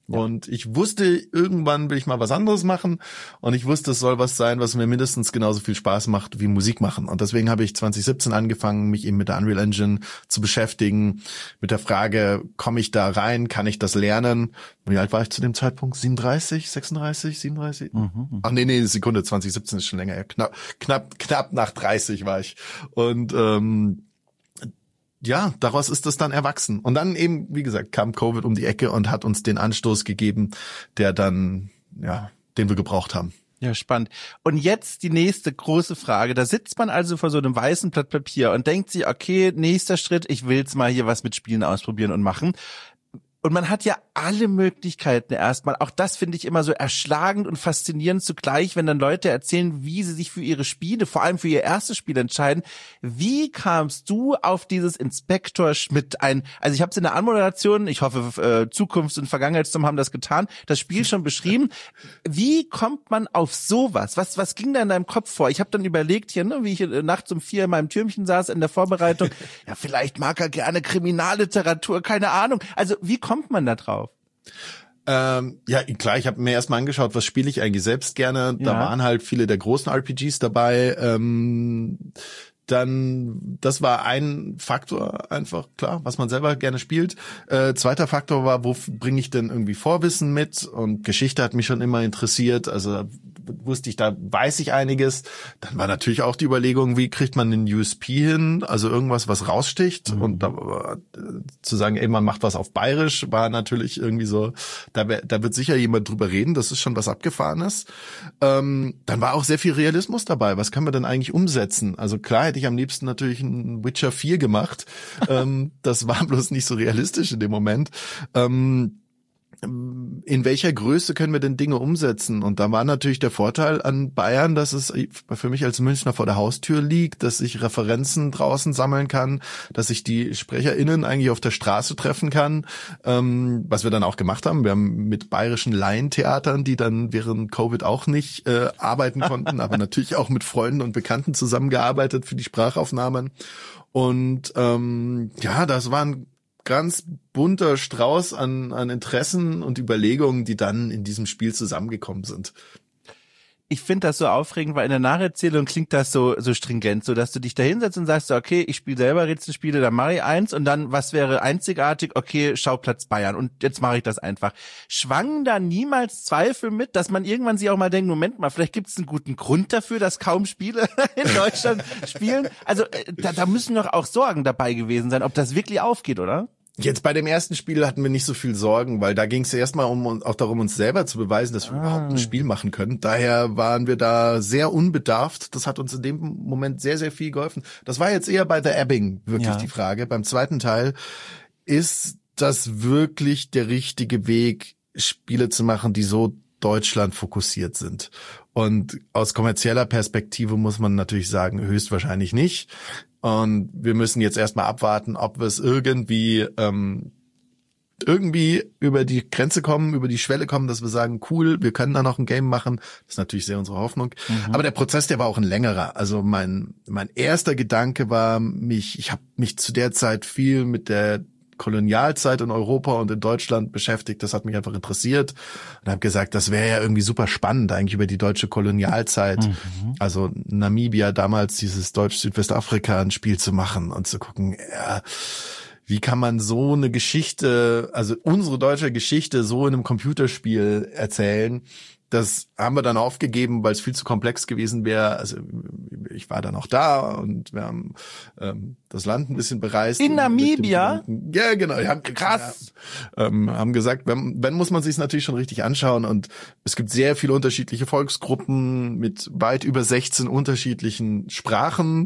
Ja. Und ich wusste, irgendwann will ich mal was anderes machen. Und ich wusste, es soll was sein, was mir mindestens genauso viel Spaß macht wie Musik machen. Und deswegen habe ich zwanzig siebzehn angefangen, mich eben mit der Unreal Engine zu beschäftigen. Mit der Frage, komme ich da rein? Kann ich das lernen? Wie alt war ich zu dem Zeitpunkt? siebenunddreißig, sechsunddreißig, siebenunddreißig? Mhm. Ach nee, nee, Sekunde, zwanzig siebzehn ist schon länger her. Knapp, knapp, knapp nach dreißig war ich. Und ähm, ja, daraus ist das dann erwachsen. Und dann eben, wie gesagt, kam Covid um die Ecke und hat uns den Anstoß gegeben, der dann, ja, den wir gebraucht haben. Ja, spannend. Und jetzt die nächste große Frage. Da sitzt man also vor so einem weißen Blatt Papier und denkt sich, okay, nächster Schritt, ich will jetzt mal hier was mit Spielen ausprobieren und machen. Und man hat ja alle Möglichkeiten erstmal. Auch das finde ich immer so erschlagend und faszinierend zugleich, wenn dann Leute erzählen, wie sie sich für ihre Spiele, vor allem für ihr erstes Spiel entscheiden. Wie kamst du auf dieses Inspektor Schmidt ein? Also ich habe es in der Anmoderation, ich hoffe, äh, Zukunfts- und Vergangenheitstum haben das getan, das Spiel schon beschrieben. Wie kommt man auf sowas? Was was ging da in deinem Kopf vor? Ich habe dann überlegt hier, ne, wie ich äh, nachts um vier in meinem Türmchen saß in der Vorbereitung. Ja, vielleicht mag er gerne Kriminalliteratur, keine Ahnung. Also wie kommt man da drauf? Ähm, ja, klar, ich habe mir erstmal angeschaut, was spiele ich eigentlich selbst gerne. Da ja. waren halt viele der großen R P Gs dabei. Ähm, dann, das war ein Faktor einfach, klar, was man selber gerne spielt. Äh, zweiter Faktor war, wo bringe ich denn irgendwie Vorwissen mit? Und Geschichte hat mich schon immer interessiert. Also wusste ich, da weiß ich einiges. Dann war natürlich auch die Überlegung, wie kriegt man den U S P hin? Also irgendwas, was raussticht. Mhm. Und da, äh, zu sagen, ey, man macht was auf Bayerisch, war natürlich irgendwie so, da, da wird sicher jemand drüber reden. Das ist schon was Abgefahrenes. Ähm, dann war auch sehr viel Realismus dabei. Was kann man denn eigentlich umsetzen? Also klar hätte ich am liebsten natürlich ein Witcher vier gemacht. ähm, das war bloß nicht so realistisch in dem Moment. Ähm, in welcher Größe können wir denn Dinge umsetzen? Und da war natürlich der Vorteil an Bayern, dass es für mich als Münchner vor der Haustür liegt, dass ich Referenzen draußen sammeln kann, dass ich die SprecherInnen eigentlich auf der Straße treffen kann, ähm, was wir dann auch gemacht haben. Wir haben mit bayerischen Laientheatern, die dann während Covid auch nicht äh, arbeiten konnten, aber natürlich auch mit Freunden und Bekannten zusammengearbeitet für die Sprachaufnahmen. Und ähm, ja, das waren ganz bunter Strauß an, an Interessen und Überlegungen, die dann in diesem Spiel zusammengekommen sind. Ich finde das so aufregend, weil in der Nacherzählung klingt das so so stringent, so dass du dich da hinsetzt und sagst, okay, ich spiele selber Rätselspiele, dann mache ich eins und dann, was wäre einzigartig? Okay, Schauplatz Bayern und jetzt mache ich das einfach. Schwangen da niemals Zweifel mit, dass man irgendwann sich auch mal denkt, Moment mal, vielleicht gibt es einen guten Grund dafür, dass kaum Spiele in Deutschland spielen? Also da, da müssen doch auch Sorgen dabei gewesen sein, ob das wirklich aufgeht, oder? Jetzt bei dem ersten Spiel hatten wir nicht so viel Sorgen, weil da ging es erstmal um auch darum, uns selber zu beweisen, dass wir ah. überhaupt ein Spiel machen können. Daher waren wir da sehr unbedarft. Das hat uns in dem Moment sehr, sehr viel geholfen. Das war jetzt eher bei The Ebbing wirklich ja. die Frage. Beim zweiten Teil, ist das wirklich der richtige Weg, Spiele zu machen, die so Deutschland fokussiert sind? Und aus kommerzieller Perspektive muss man natürlich sagen, höchstwahrscheinlich nicht. Und wir müssen jetzt erstmal abwarten, ob wir es irgendwie ähm, irgendwie über die Grenze kommen, über die Schwelle kommen, dass wir sagen, cool, wir können da noch ein Game machen. Das ist natürlich sehr unsere Hoffnung. Mhm. Aber der Prozess, der war auch ein längerer. Also mein mein erster Gedanke war, mich, ich habe mich zu der Zeit viel mit der Kolonialzeit in Europa und in Deutschland beschäftigt. Das hat mich einfach interessiert und habe gesagt, das wäre ja irgendwie super spannend, eigentlich über die deutsche Kolonialzeit, mhm. also Namibia damals, dieses Deutsch-Südwestafrika, ein Spiel zu machen und zu gucken, ja, wie kann man so eine Geschichte, also unsere deutsche Geschichte so in einem Computerspiel erzählen. Das haben wir dann aufgegeben, weil es viel zu komplex gewesen wäre. Also ich war dann auch da und wir haben ähm, das Land ein bisschen bereist. In Namibia? Ja, genau. Wir haben, krass. Ja, ähm, haben gesagt, wenn, wenn muss man sich es natürlich schon richtig anschauen. Und es gibt sehr viele unterschiedliche Volksgruppen mit weit über sechzehn unterschiedlichen Sprachen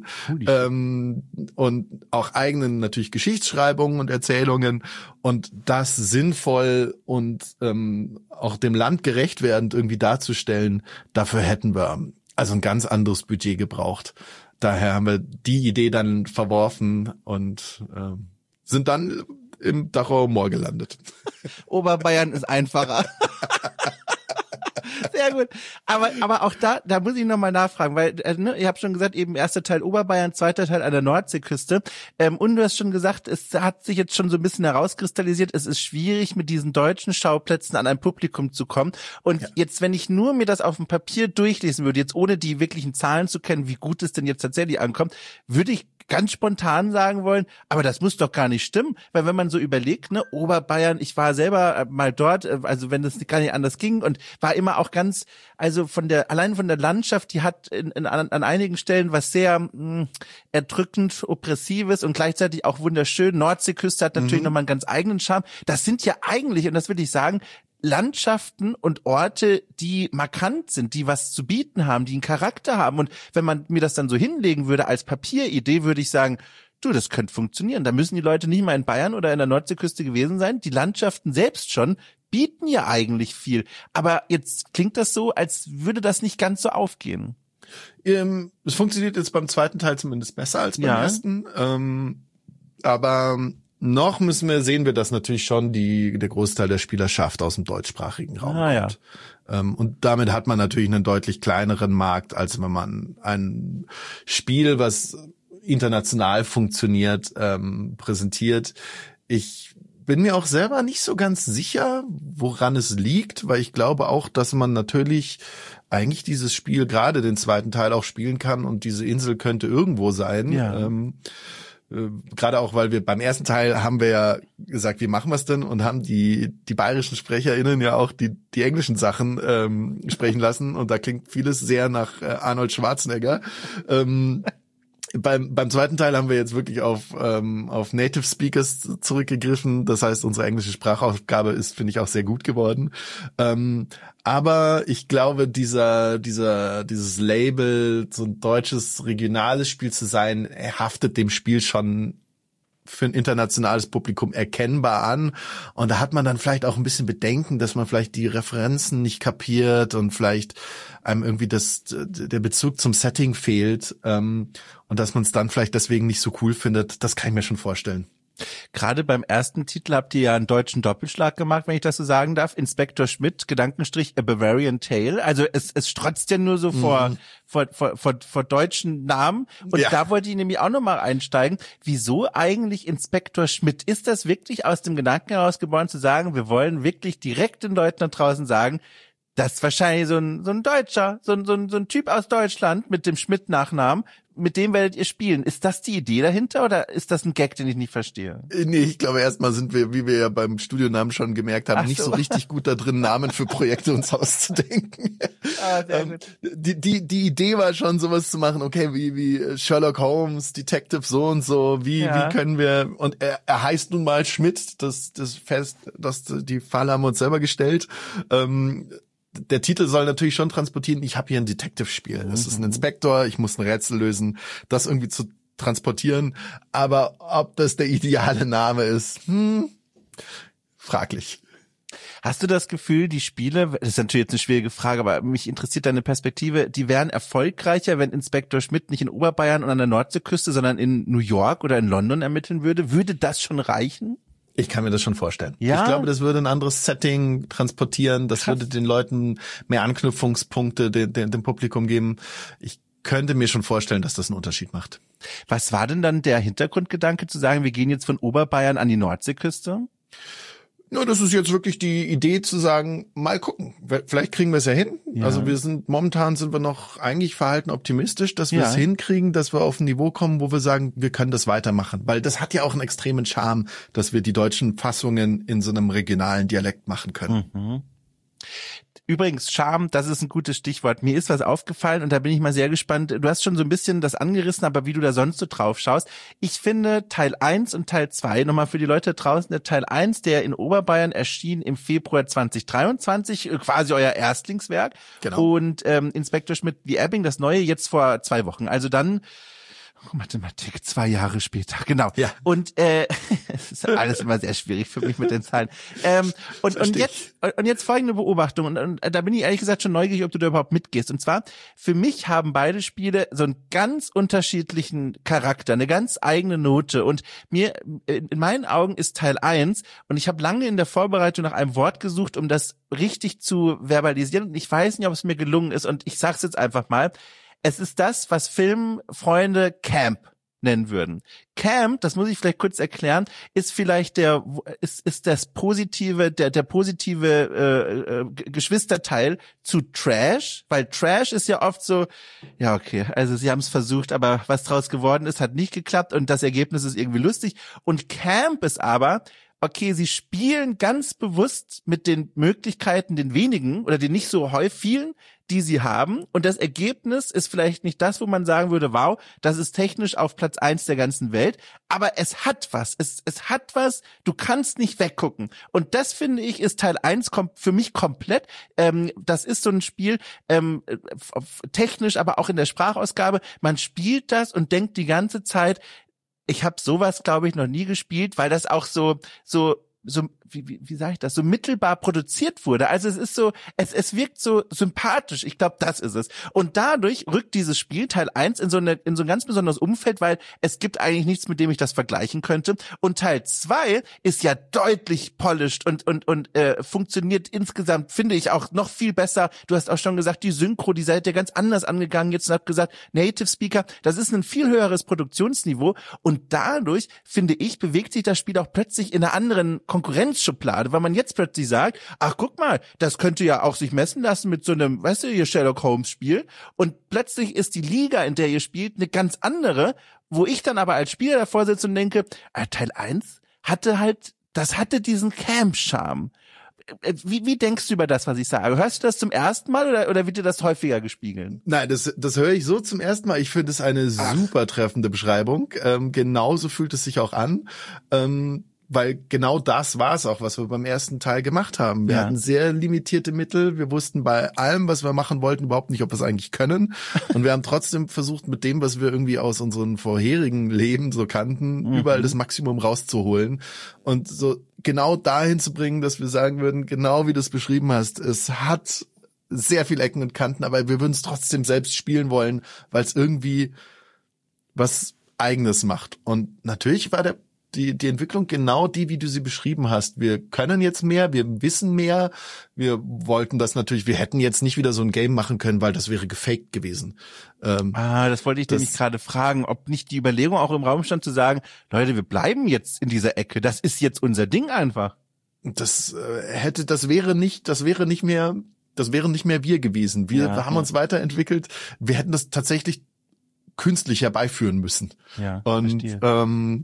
ähm, und auch eigenen natürlich Geschichtsschreibungen und Erzählungen. Und das sinnvoll und ähm, auch dem Land gerecht werdend irgendwie darzustellen, dafür hätten wir also ein ganz anderes Budget gebraucht. Daher haben wir die Idee dann verworfen und äh, sind dann im Dachauer Moor gelandet. Oberbayern ist einfacher. Sehr gut. Aber, aber auch da, da muss ich nochmal nachfragen, weil, äh, ne, ihr habt schon gesagt, eben erster Teil Oberbayern, zweiter Teil an der Nordseeküste. Ähm, und du hast schon gesagt, es hat sich jetzt schon so ein bisschen herauskristallisiert, es ist schwierig, mit diesen deutschen Schauplätzen an ein Publikum zu kommen. Und ja. jetzt, wenn ich nur mir das auf dem Papier durchlesen würde, jetzt ohne die wirklichen Zahlen zu kennen, wie gut es denn jetzt tatsächlich ankommt, würde ich ganz spontan sagen wollen, aber das muss doch gar nicht stimmen, weil wenn man so überlegt, ne, Oberbayern, ich war selber mal dort, also wenn das gar nicht anders ging und war immer auch ganz, also von der, allein von der Landschaft, die hat in, in, an, an einigen Stellen was sehr mh, erdrückend, oppressives und gleichzeitig auch wunderschön. Nordseeküste hat natürlich mhm. nochmal einen ganz eigenen Charme. Das sind ja eigentlich, und das will ich sagen, Landschaften und Orte, die markant sind, die was zu bieten haben, die einen Charakter haben. Und wenn man mir das dann so hinlegen würde als Papieridee, würde ich sagen, du, das könnte funktionieren. Da müssen die Leute nicht mal in Bayern oder in der Nordseeküste gewesen sein. Die Landschaften selbst schon bieten ja eigentlich viel. Aber jetzt klingt das so, als würde das nicht ganz so aufgehen. Ähm, es funktioniert jetzt beim zweiten Teil zumindest besser als beim ja. ersten. Ähm, aber noch müssen wir, sehen wir, dass natürlich schon die, der Großteil der Spielerschaft aus dem deutschsprachigen Raum ah, kommt. Ja. Ähm, und damit hat man natürlich einen deutlich kleineren Markt, als wenn man ein Spiel, was international funktioniert, ähm, präsentiert. Ich bin mir auch selber nicht so ganz sicher, woran es liegt, weil ich glaube auch, dass man natürlich eigentlich dieses Spiel, gerade den zweiten Teil, auch spielen kann und diese Insel könnte irgendwo sein. Ja. Ähm, Äh, gerade auch, weil wir beim ersten Teil haben wir ja gesagt, wie machen wir es denn, und haben die die bayerischen SprecherInnen ja auch die die englischen Sachen ähm, sprechen lassen, und da klingt vieles sehr nach äh, Arnold Schwarzenegger. Ähm, beim beim zweiten Teil haben wir jetzt wirklich auf ähm, auf Native Speakers zurückgegriffen. Das heißt, unsere englische Sprachausgabe ist, finde ich, auch sehr gut geworden. Ähm, aber ich glaube, dieser dieser dieses Label, so ein deutsches regionales Spiel zu sein, er haftet dem Spiel schon für ein internationales Publikum erkennbar an. Und da hat man dann vielleicht auch ein bisschen Bedenken, dass man vielleicht die Referenzen nicht kapiert und vielleicht einem irgendwie das der Bezug zum Setting fehlt, ähm, und dass man es dann vielleicht deswegen nicht so cool findet. Das kann ich mir schon vorstellen. Gerade beim ersten Titel habt ihr ja einen deutschen Doppelschlag gemacht, wenn ich das so sagen darf. Inspektor Schmidt, Gedankenstrich, A Bavarian Tale. Also es, es strotzt ja nur so mhm. vor, vor, vor, vor, vor deutschen Namen. Und ja. da wollte ich nämlich auch nochmal einsteigen. Wieso eigentlich Inspektor Schmidt? Ist das wirklich aus dem Gedanken heraus geboren zu sagen, wir wollen wirklich direkt den Leuten da draußen sagen, das ist wahrscheinlich so ein, so ein Deutscher, so ein, so ein, so ein Typ aus Deutschland mit dem Schmidt-Nachnamen, mit dem werdet ihr spielen. Ist das die Idee dahinter oder ist das ein Gag, den ich nicht verstehe? Nee, ich glaube, erstmal sind wir, wie wir ja beim Studionamen schon gemerkt haben, so. nicht so richtig gut da drin, Namen für Projekte uns auszudenken. Ah, sehr ähm, gut. Die, die, die Idee war schon, sowas zu machen, okay, wie, wie Sherlock Holmes, Detective so und so, wie, ja. wie können wir, und er, er heißt nun mal Schmidt, das, das fest, das, die Falle haben wir uns selber gestellt. Ähm, Der Titel soll natürlich schon transportieren, ich habe hier ein Detective-Spiel. Es mhm. ist ein Inspektor, ich muss ein Rätsel lösen, das irgendwie zu transportieren. Aber ob das der ideale Name ist, hm, fraglich. Hast du das Gefühl, die Spiele, das ist natürlich jetzt eine schwierige Frage, aber mich interessiert deine Perspektive, die wären erfolgreicher, wenn Inspektor Schmidt nicht in Oberbayern und an der Nordseeküste, sondern in New York oder in London ermitteln würde? Würde das schon reichen? Ich kann mir das schon vorstellen. Ja? Ich glaube, das würde ein anderes Setting transportieren. Das Krass. würde den Leuten mehr Anknüpfungspunkte dem, dem, dem Publikum geben. Ich könnte mir schon vorstellen, dass das einen Unterschied macht. Was war denn dann der Hintergrundgedanke zu sagen, wir gehen jetzt von Oberbayern an die Nordseeküste? Ja, das ist jetzt wirklich die Idee zu sagen, mal gucken, vielleicht kriegen wir es ja hin. Ja. Also wir sind, momentan sind wir noch eigentlich verhalten optimistisch, dass wir ja. es hinkriegen, dass wir auf ein Niveau kommen, wo wir sagen, wir können das weitermachen. Weil das hat ja auch einen extremen Charme, dass wir die deutschen Fassungen in so einem regionalen Dialekt machen können. Mhm. Übrigens, Charme, das ist ein gutes Stichwort. Mir ist was aufgefallen und da bin ich mal sehr gespannt. Du hast schon so ein bisschen das angerissen, aber wie du da sonst so drauf schaust. Ich finde Teil eins und Teil zwei, nochmal für die Leute draußen, der Teil eins, der in Oberbayern erschien im Februar zwanzig dreiundzwanzig, quasi euer Erstlingswerk. Genau. Und ähm, Inspektor Schmidt, The Ebbing, das neue, jetzt vor zwei Wochen. Also dann Mathematik, zwei Jahre später, genau. Ja. Und äh, es ist alles immer sehr schwierig für mich mit den Zahlen. Ähm, und, und jetzt und jetzt folgende Beobachtung. Und, und da bin ich ehrlich gesagt schon neugierig, ob du da überhaupt mitgehst. Und zwar, für mich haben beide Spiele so einen ganz unterschiedlichen Charakter, eine ganz eigene Note. Und mir, in meinen Augen ist Teil eins, und ich habe lange in der Vorbereitung nach einem Wort gesucht, um das richtig zu verbalisieren. Und ich weiß nicht, ob es mir gelungen ist. Und ich sag's jetzt einfach mal. Es ist das, was Filmfreunde Camp nennen würden. Camp, das muss ich vielleicht kurz erklären, ist vielleicht der ist ist das positive der der positive äh, äh, Geschwisterteil zu Trash, weil Trash ist ja oft so, ja okay, also sie haben es versucht, aber was draus geworden ist, hat nicht geklappt und das Ergebnis ist irgendwie lustig. Und Camp ist aber, okay, sie spielen ganz bewusst mit den Möglichkeiten, den wenigen oder den nicht so häufig vielen, die sie haben. Und das Ergebnis ist vielleicht nicht das, wo man sagen würde, wow, das ist technisch auf Platz eins der ganzen Welt. Aber es hat was. Es, es hat was. Du kannst nicht weggucken. Und das, finde ich, ist Teil eins kom- für mich komplett. Ähm, das ist so ein Spiel, ähm, technisch, aber auch in der Sprachausgabe. Man spielt das und denkt die ganze Zeit, ich habe sowas, glaube ich, noch nie gespielt, weil das auch so so so wie wie, wie sage ich das, so mittelbar produziert wurde. Also es ist so, es es wirkt so sympathisch. Ich glaube, das ist es. Und dadurch rückt dieses Spiel Teil eins in so eine in so ein ganz besonderes Umfeld, weil es gibt eigentlich nichts, mit dem ich das vergleichen könnte. Und Teil zwei ist ja deutlich polished und und und äh, funktioniert insgesamt, finde ich, auch noch viel besser. Du hast auch schon gesagt, die Synchro, die seid ihr ganz anders angegangen. Jetzt habt gesagt, Native Speaker, das ist ein viel höheres Produktionsniveau und dadurch, finde ich, bewegt sich das Spiel auch plötzlich in einer anderen Konkurrenzschublade, weil man jetzt plötzlich sagt, ach guck mal, das könnte ja auch sich messen lassen mit so einem, weißt du, ihr Sherlock Holmes Spiel und plötzlich ist die Liga, in der ihr spielt, eine ganz andere, wo ich dann aber als Spieler davor sitze und denke, ah, Teil eins hatte halt, das hatte diesen Camp-Charme. Wie, wie denkst du über das, was ich sage? Hörst du das zum ersten Mal oder, oder wird dir das häufiger gespiegelt? Nein, das, das höre ich so zum ersten Mal. Ich finde es eine Ach. super treffende Beschreibung. Ähm, genauso fühlt es sich auch an. Ähm, Weil genau das war es auch, was wir beim ersten Teil gemacht haben. Wir ja. hatten sehr limitierte Mittel. Wir wussten bei allem, was wir machen wollten, überhaupt nicht, ob wir es eigentlich können. Und wir haben trotzdem versucht, mit dem, was wir irgendwie aus unseren vorherigen Leben so kannten, mhm. überall das Maximum rauszuholen. Und so genau dahin zu bringen, dass wir sagen würden, genau wie du es beschrieben hast, es hat sehr viel Ecken und Kanten, aber wir würden es trotzdem selbst spielen wollen, weil es irgendwie was Eigenes macht. Und natürlich war der Die, die Entwicklung genau die, wie du sie beschrieben hast. Wir können jetzt mehr, wir wissen mehr. Wir wollten das natürlich, wir hätten jetzt nicht wieder so ein Game machen können, weil das wäre gefaked gewesen. Ähm, ah, das wollte ich nämlich gerade fragen, ob nicht die Überlegung auch im Raum stand zu sagen, Leute, wir bleiben jetzt in dieser Ecke. Das ist jetzt unser Ding einfach. Das äh, hätte, das wäre nicht, das wäre nicht mehr, das wären nicht mehr wir gewesen. Wir ja, haben ja. uns weiterentwickelt. Wir hätten das tatsächlich künstlich herbeiführen müssen. Ja, und ähm,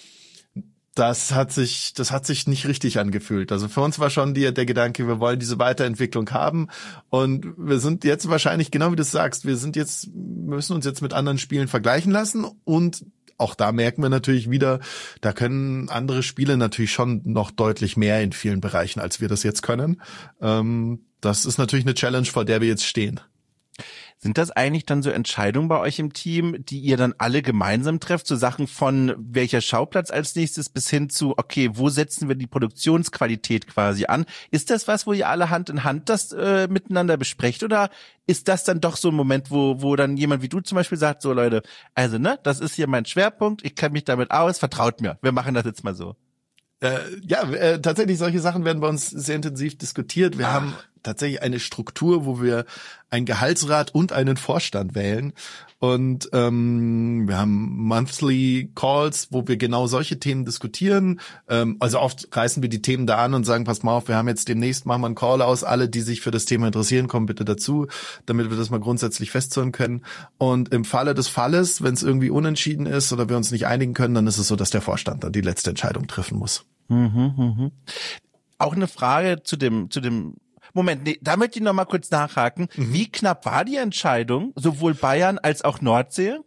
Das hat sich, das hat sich nicht richtig angefühlt. Also für uns war schon die, der Gedanke, wir wollen diese Weiterentwicklung haben. Und wir sind jetzt wahrscheinlich, genau wie du sagst, wir sind jetzt, müssen uns jetzt mit anderen Spielen vergleichen lassen. Und auch da merken wir natürlich wieder, da können andere Spiele natürlich schon noch deutlich mehr in vielen Bereichen, als wir das jetzt können. Das ist natürlich eine Challenge, vor der wir jetzt stehen. Sind das eigentlich dann so Entscheidungen bei euch im Team, die ihr dann alle gemeinsam trefft, so Sachen von welcher Schauplatz als nächstes bis hin zu, okay, wo setzen wir die Produktionsqualität quasi an? Ist das was, wo ihr alle Hand in Hand das äh, miteinander besprecht oder ist das dann doch so ein Moment, wo wo dann jemand wie du zum Beispiel sagt, so Leute, also ne, das ist hier mein Schwerpunkt, ich kenne mich damit aus, vertraut mir, wir machen das jetzt mal so. Äh, ja, äh, tatsächlich solche Sachen werden bei uns sehr intensiv diskutiert. Wir Ach. haben tatsächlich eine Struktur, wo wir einen Gehaltsrat und einen Vorstand wählen. Und ähm, wir haben monthly Calls, wo wir genau solche Themen diskutieren. Ähm, also oft reißen wir die Themen da an und sagen, pass mal auf, wir haben jetzt demnächst, machen wir einen Call aus. Alle, die sich für das Thema interessieren, kommen bitte dazu, damit wir das mal grundsätzlich festzurren können. Und im Falle des Falles, wenn es irgendwie unentschieden ist oder wir uns nicht einigen können, dann ist es so, dass der Vorstand dann die letzte Entscheidung treffen muss. Mhm, mhm. Auch eine Frage zu dem, zu dem Moment, nee, da möchte ich noch mal kurz nachhaken. Mhm. Wie knapp war die Entscheidung, sowohl Bayern als auch Nordsee?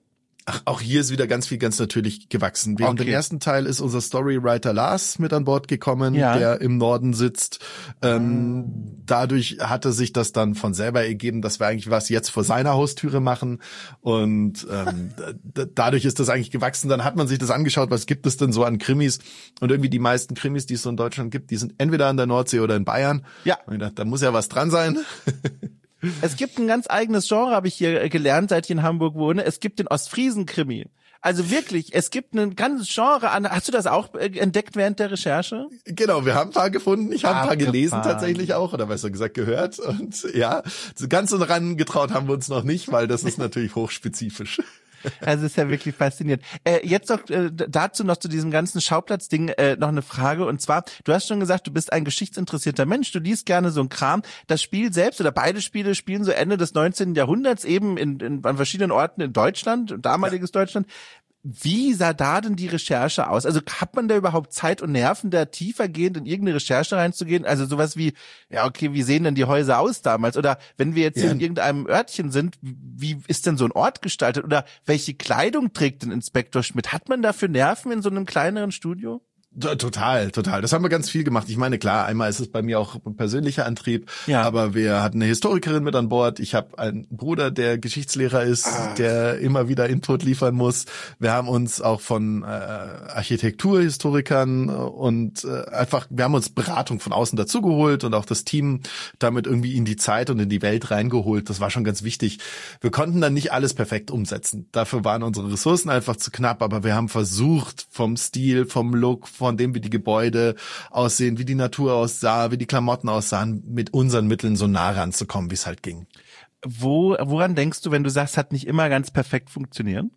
Ach, auch hier ist wieder ganz viel ganz natürlich gewachsen. Während Okay. dem ersten Teil ist unser Storywriter Lars mit an Bord gekommen, Ja. der im Norden sitzt. Ähm, dadurch hatte sich das dann von selber ergeben, dass wir eigentlich was jetzt vor seiner Haustüre machen. Und ähm, d- dadurch ist das eigentlich gewachsen. Dann hat man sich das angeschaut, was gibt es denn so an Krimis? Und irgendwie die meisten Krimis, die es so in Deutschland gibt, die sind entweder an der Nordsee oder in Bayern. Ja. Und ich dachte, da muss ja was dran sein. Es gibt ein ganz eigenes Genre, habe ich hier gelernt, seit ich in Hamburg wohne. Es gibt den Ostfriesen-Krimi. Also wirklich, es gibt ein ganzes Genre an. Hast du das auch entdeckt während der Recherche? Genau, wir haben ein paar gefunden. Ich habe ein paar Abgefahren. gelesen tatsächlich auch, oder besser gesagt gehört. Und ja, so ganz so ran getraut haben wir uns noch nicht, weil das ist natürlich hochspezifisch. Also ist ja wirklich faszinierend. Äh, jetzt noch äh, dazu noch zu diesem ganzen Schauplatzding äh, noch eine Frage. Und zwar, du hast schon gesagt, du bist ein geschichtsinteressierter Mensch, du liest gerne so ein Kram. Das Spiel selbst oder beide Spiele spielen so Ende des neunzehnten Jahrhunderts eben in, in, an verschiedenen Orten in Deutschland, damaliges ja. Deutschland. Wie sah da denn die Recherche aus? Also hat man da überhaupt Zeit und Nerven, da tiefergehend in irgendeine Recherche reinzugehen? Also sowas wie, ja okay, wie sehen denn die Häuser aus damals? Oder wenn wir jetzt ja. hier in irgendeinem Örtchen sind, wie ist denn so ein Ort gestaltet? Oder welche Kleidung trägt denn Inspektor Schmidt? Hat man dafür Nerven in so einem kleineren Studio? Total, total. Das haben wir ganz viel gemacht. Ich meine, klar, einmal ist es bei mir auch ein persönlicher Antrieb, ja. aber wir hatten eine Historikerin mit an Bord. Ich habe einen Bruder, der Geschichtslehrer ist, ah. der immer wieder Input liefern muss. Wir haben uns auch von äh, Architekturhistorikern und äh, einfach, wir haben uns Beratung von außen dazugeholt und auch das Team damit irgendwie in die Zeit und in die Welt reingeholt. Das war schon ganz wichtig. Wir konnten dann nicht alles perfekt umsetzen. Dafür waren unsere Ressourcen einfach zu knapp, aber wir haben versucht, vom Stil, vom Look, von dem, wie die Gebäude aussehen, wie die Natur aussah, wie die Klamotten aussahen, mit unseren Mitteln so nah ranzukommen, wie es halt ging. Wo, woran denkst du, wenn du sagst, hat nicht immer ganz perfekt funktioniert?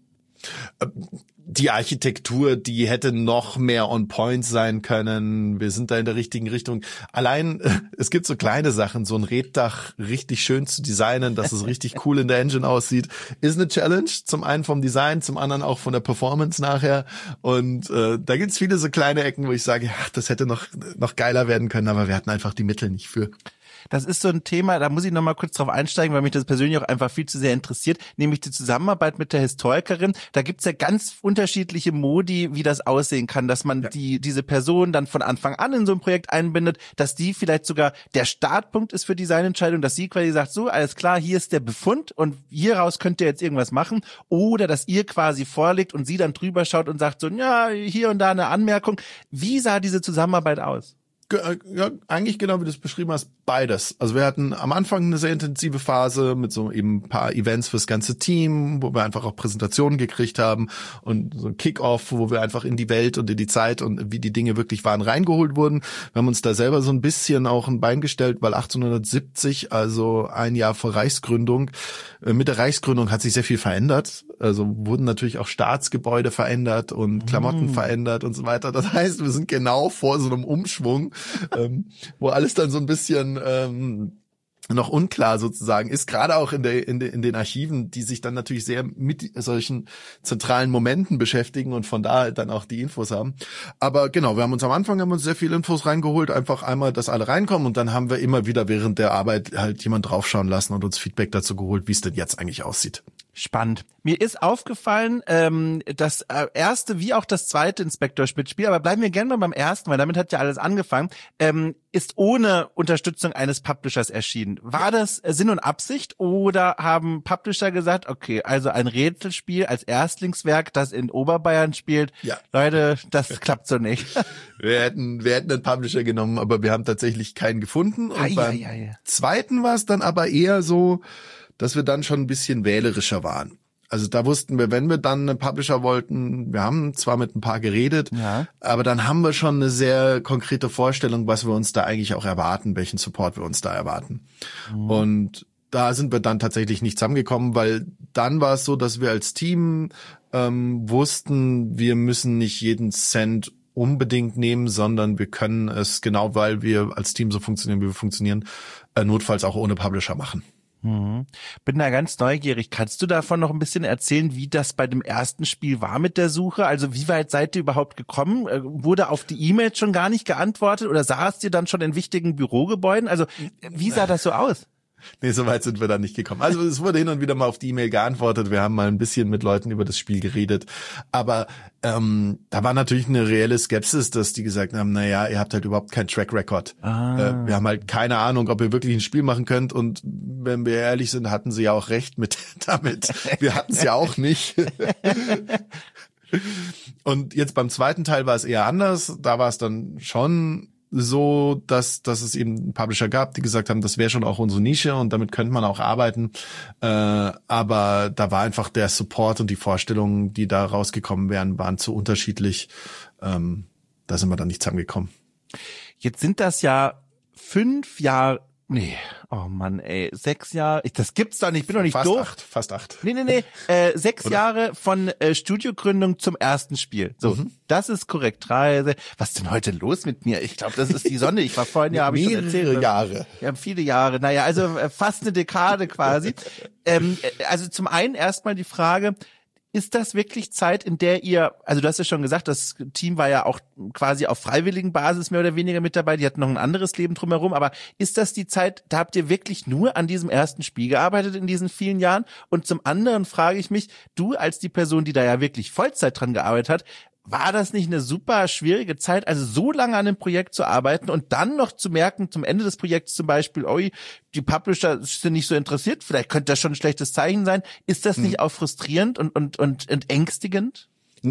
Die Architektur, die hätte noch mehr on point sein können. Wir sind da in der richtigen Richtung. Allein, es gibt so kleine Sachen, so ein Reddach richtig schön zu designen, dass es richtig cool in der Engine aussieht, ist eine Challenge. Zum einen vom Design, zum anderen auch von der Performance nachher. Und äh, da gibt's viele so kleine Ecken, wo ich sage, ach, das hätte noch noch geiler werden können, aber wir hatten einfach die Mittel nicht für. Das ist so ein Thema, da muss ich noch mal kurz drauf einsteigen, weil mich das persönlich auch einfach viel zu sehr interessiert, nämlich die Zusammenarbeit mit der Historikerin. Da gibt's ja ganz unterschiedliche Modi, wie das aussehen kann, dass man ja. die diese Person dann von Anfang an in so ein Projekt einbindet, dass die vielleicht sogar der Startpunkt ist für Designentscheidung, dass sie quasi sagt, so, alles klar, hier ist der Befund und hieraus könnt ihr jetzt irgendwas machen, oder dass ihr quasi vorlegt und sie dann drüber schaut und sagt so, ja, hier und da eine Anmerkung. Wie sah diese Zusammenarbeit aus? Ja, eigentlich genau wie du es beschrieben hast, beides. Also wir hatten am Anfang eine sehr intensive Phase mit so eben ein paar Events fürs ganze Team, wo wir einfach auch Präsentationen gekriegt haben und so ein Kick-Off, wo wir einfach in die Welt und in die Zeit und wie die Dinge wirklich waren reingeholt wurden. Wir haben uns da selber so ein bisschen auch ein Bein gestellt, weil achtzehnhundertsiebzig, also ein Jahr vor Reichsgründung, mit der Reichsgründung hat sich sehr viel verändert. Also wurden natürlich auch Staatsgebäude verändert und Klamotten mm. verändert und so weiter. Das heißt, wir sind genau vor so einem Umschwung, ähm, wo alles dann so ein bisschen ähm, noch unklar sozusagen ist, gerade auch in der in, de, in den Archiven, die sich dann natürlich sehr mit solchen zentralen Momenten beschäftigen und von da dann auch die Infos haben. Aber genau, wir haben uns am Anfang haben wir uns sehr viele Infos reingeholt, einfach einmal, dass alle reinkommen und dann haben wir immer wieder während der Arbeit halt jemand draufschauen lassen und uns Feedback dazu geholt, wie es denn jetzt eigentlich aussieht. Spannend. Mir ist aufgefallen, ähm, das äh, erste wie auch das zweite Inspektor Schmidt-Spiel, aber bleiben wir gerne mal beim ersten, weil damit hat ja alles angefangen, ähm, ist ohne Unterstützung eines Publishers erschienen. War das äh, Sinn und Absicht oder haben Publisher gesagt, okay, also ein Rätselspiel als Erstlingswerk, das in Oberbayern spielt, ja. Leute, das klappt so nicht. Wir hätten, wir hätten einen Publisher genommen, aber wir haben tatsächlich keinen gefunden. Und ai, beim ai, ai. zweiten war es dann aber eher so, dass wir dann schon ein bisschen wählerischer waren. Also da wussten wir, wenn wir dann einen Publisher wollten, wir haben zwar mit ein paar geredet, ja. aber dann haben wir schon eine sehr konkrete Vorstellung, was wir uns da eigentlich auch erwarten, welchen Support wir uns da erwarten. Mhm. Und da sind wir dann tatsächlich nicht zusammengekommen, weil dann war es so, dass wir als Team ähm, wussten, wir müssen nicht jeden Cent unbedingt nehmen, sondern wir können es, genau weil wir als Team so funktionieren, wie wir funktionieren, äh, notfalls auch ohne Publisher machen. Mhm. Bin da ganz neugierig. Kannst du davon noch ein bisschen erzählen, wie das bei dem ersten Spiel war mit der Suche? Also wie weit seid ihr überhaupt gekommen? Wurde auf die E-Mails schon gar nicht geantwortet oder saßt ihr dann schon in wichtigen Bürogebäuden? Also wie sah das so aus? Nee, so weit sind wir da nicht gekommen. Also es wurde hin und wieder mal auf die E-Mail geantwortet. Wir haben mal ein bisschen mit Leuten über das Spiel geredet. Aber ähm, da war natürlich eine reelle Skepsis, dass die gesagt haben, na ja, ihr habt halt überhaupt keinen Track Record. Ah. Äh, wir haben halt keine Ahnung, ob ihr wirklich ein Spiel machen könnt. Und wenn wir ehrlich sind, hatten sie ja auch recht mit damit. Wir hatten es ja auch nicht. Und jetzt beim zweiten Teil war es eher anders. Da war es dann schon so, dass dass es eben einen Publisher gab, die gesagt haben, das wäre schon auch unsere Nische und damit könnte man auch arbeiten. Äh, aber da war einfach der Support und die Vorstellungen, die da rausgekommen wären, waren zu unterschiedlich. Ähm, da sind wir dann nicht zusammengekommen. Jetzt sind das ja fünf Jahre. Nee, oh Mann, ey, sechs Jahre, ich, das gibt's doch nicht, ich bin doch nicht fast doof. Fast acht, fast acht. Nee, nee, nee, äh, sechs Oder? Jahre von äh, Studiogründung zum ersten Spiel. So, mhm. Das ist korrekt. Drei, sechs. Was ist denn heute los mit mir? Ich glaube, das ist die Sonne. Ich war vorhin, ja, habe ich schon erzählt. Mehrere Jahre. Wir haben viele Jahre, naja, also äh, fast eine Dekade quasi. ähm, also zum einen erstmal die Frage, ist das wirklich Zeit, in der ihr, also du hast ja schon gesagt, das Team war ja auch quasi auf freiwilligen Basis mehr oder weniger mit dabei, die hatten noch ein anderes Leben drumherum, aber ist das die Zeit, da habt ihr wirklich nur an diesem ersten Spiel gearbeitet in diesen vielen Jahren? Und zum anderen frage ich mich, du als die Person, die da ja wirklich Vollzeit dran gearbeitet hat, war das nicht eine super schwierige Zeit, also so lange an dem Projekt zu arbeiten und dann noch zu merken, zum Ende des Projekts zum Beispiel, oi, die Publisher sind nicht so interessiert, vielleicht könnte das schon ein schlechtes Zeichen sein. Ist das nicht hm. auch frustrierend und, und, und, und ängstigend?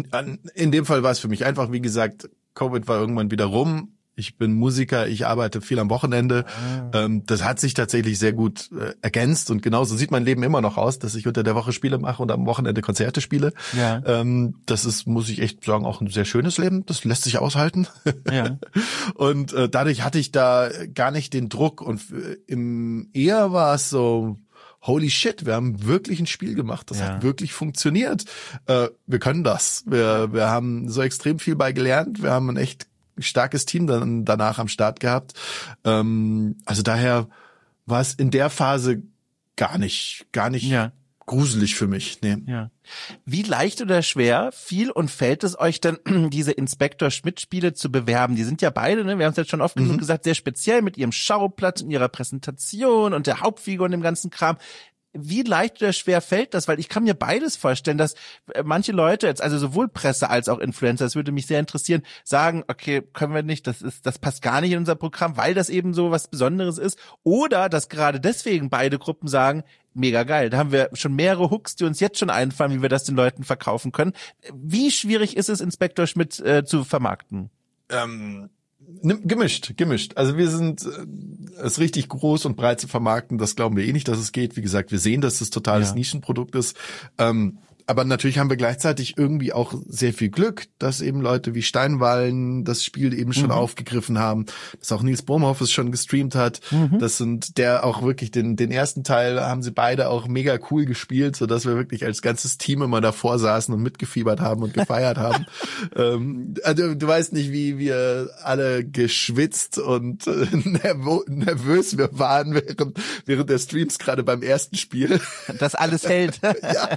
In dem Fall war es für mich einfach, wie gesagt, Covid war irgendwann wieder rum. Ich bin Musiker, ich arbeite viel am Wochenende. Ah. Ähm, das hat sich tatsächlich sehr gut äh, ergänzt und genauso sieht mein Leben immer noch aus, dass ich unter der Woche Spiele mache und am Wochenende Konzerte spiele. Ja. Ähm, das ist, muss ich echt sagen, auch ein sehr schönes Leben. Das lässt sich aushalten. Ja. Und äh, dadurch hatte ich da gar nicht den Druck und äh, im eher war es so, holy shit, wir haben wirklich ein Spiel gemacht. Das ja. hat wirklich funktioniert. Äh, wir können das. Wir, wir haben so extrem viel bei gelernt. Wir haben ein echt starkes Team dann danach am Start gehabt. Ähm, also daher war es in der Phase gar nicht, gar nicht ja. gruselig für mich. Nee. Ja. Wie leicht oder schwer fiel und fällt es euch denn, diese Inspektor Schmidt-Spiele zu bewerben? Die sind ja beide, ne, wir haben es jetzt schon oft mhm. genug gesagt, sehr speziell mit ihrem Schauplatz und ihrer Präsentation und der Hauptfigur und dem ganzen Kram. Wie leicht oder schwer fällt das? Weil ich kann mir beides vorstellen, dass manche Leute jetzt, also sowohl Presse als auch Influencer, das würde mich sehr interessieren, sagen, okay, können wir nicht, das ist, das passt gar nicht in unser Programm, weil das eben so was Besonderes ist. Oder dass gerade deswegen beide Gruppen sagen, mega geil, da haben wir schon mehrere Hooks, die uns jetzt schon einfallen, wie wir das den Leuten verkaufen können. Wie schwierig ist es, Inspektor Schmidt äh, zu vermarkten? Ähm Gemischt, gemischt. Also wir sind äh, es richtig groß und breit zu vermarkten, das glauben wir eh nicht, dass es geht. Wie gesagt, wir sehen, dass es totales ja. Nischenprodukt ist. Ähm, aber natürlich haben wir gleichzeitig irgendwie auch sehr viel Glück, dass eben Leute wie Steinwallen das Spiel eben schon mhm. aufgegriffen haben, dass auch Nils Bohmhoff es schon gestreamt hat. Mhm. Das sind der auch wirklich den den ersten Teil haben sie beide auch mega cool gespielt, so dass wir wirklich als ganzes Team immer davor saßen und mitgefiebert haben und gefeiert haben. ähm, also du weißt nicht, wie wir alle geschwitzt und äh, nervö- nervös wir waren während während der Streams, gerade beim ersten Spiel. Das alles hält. Ja.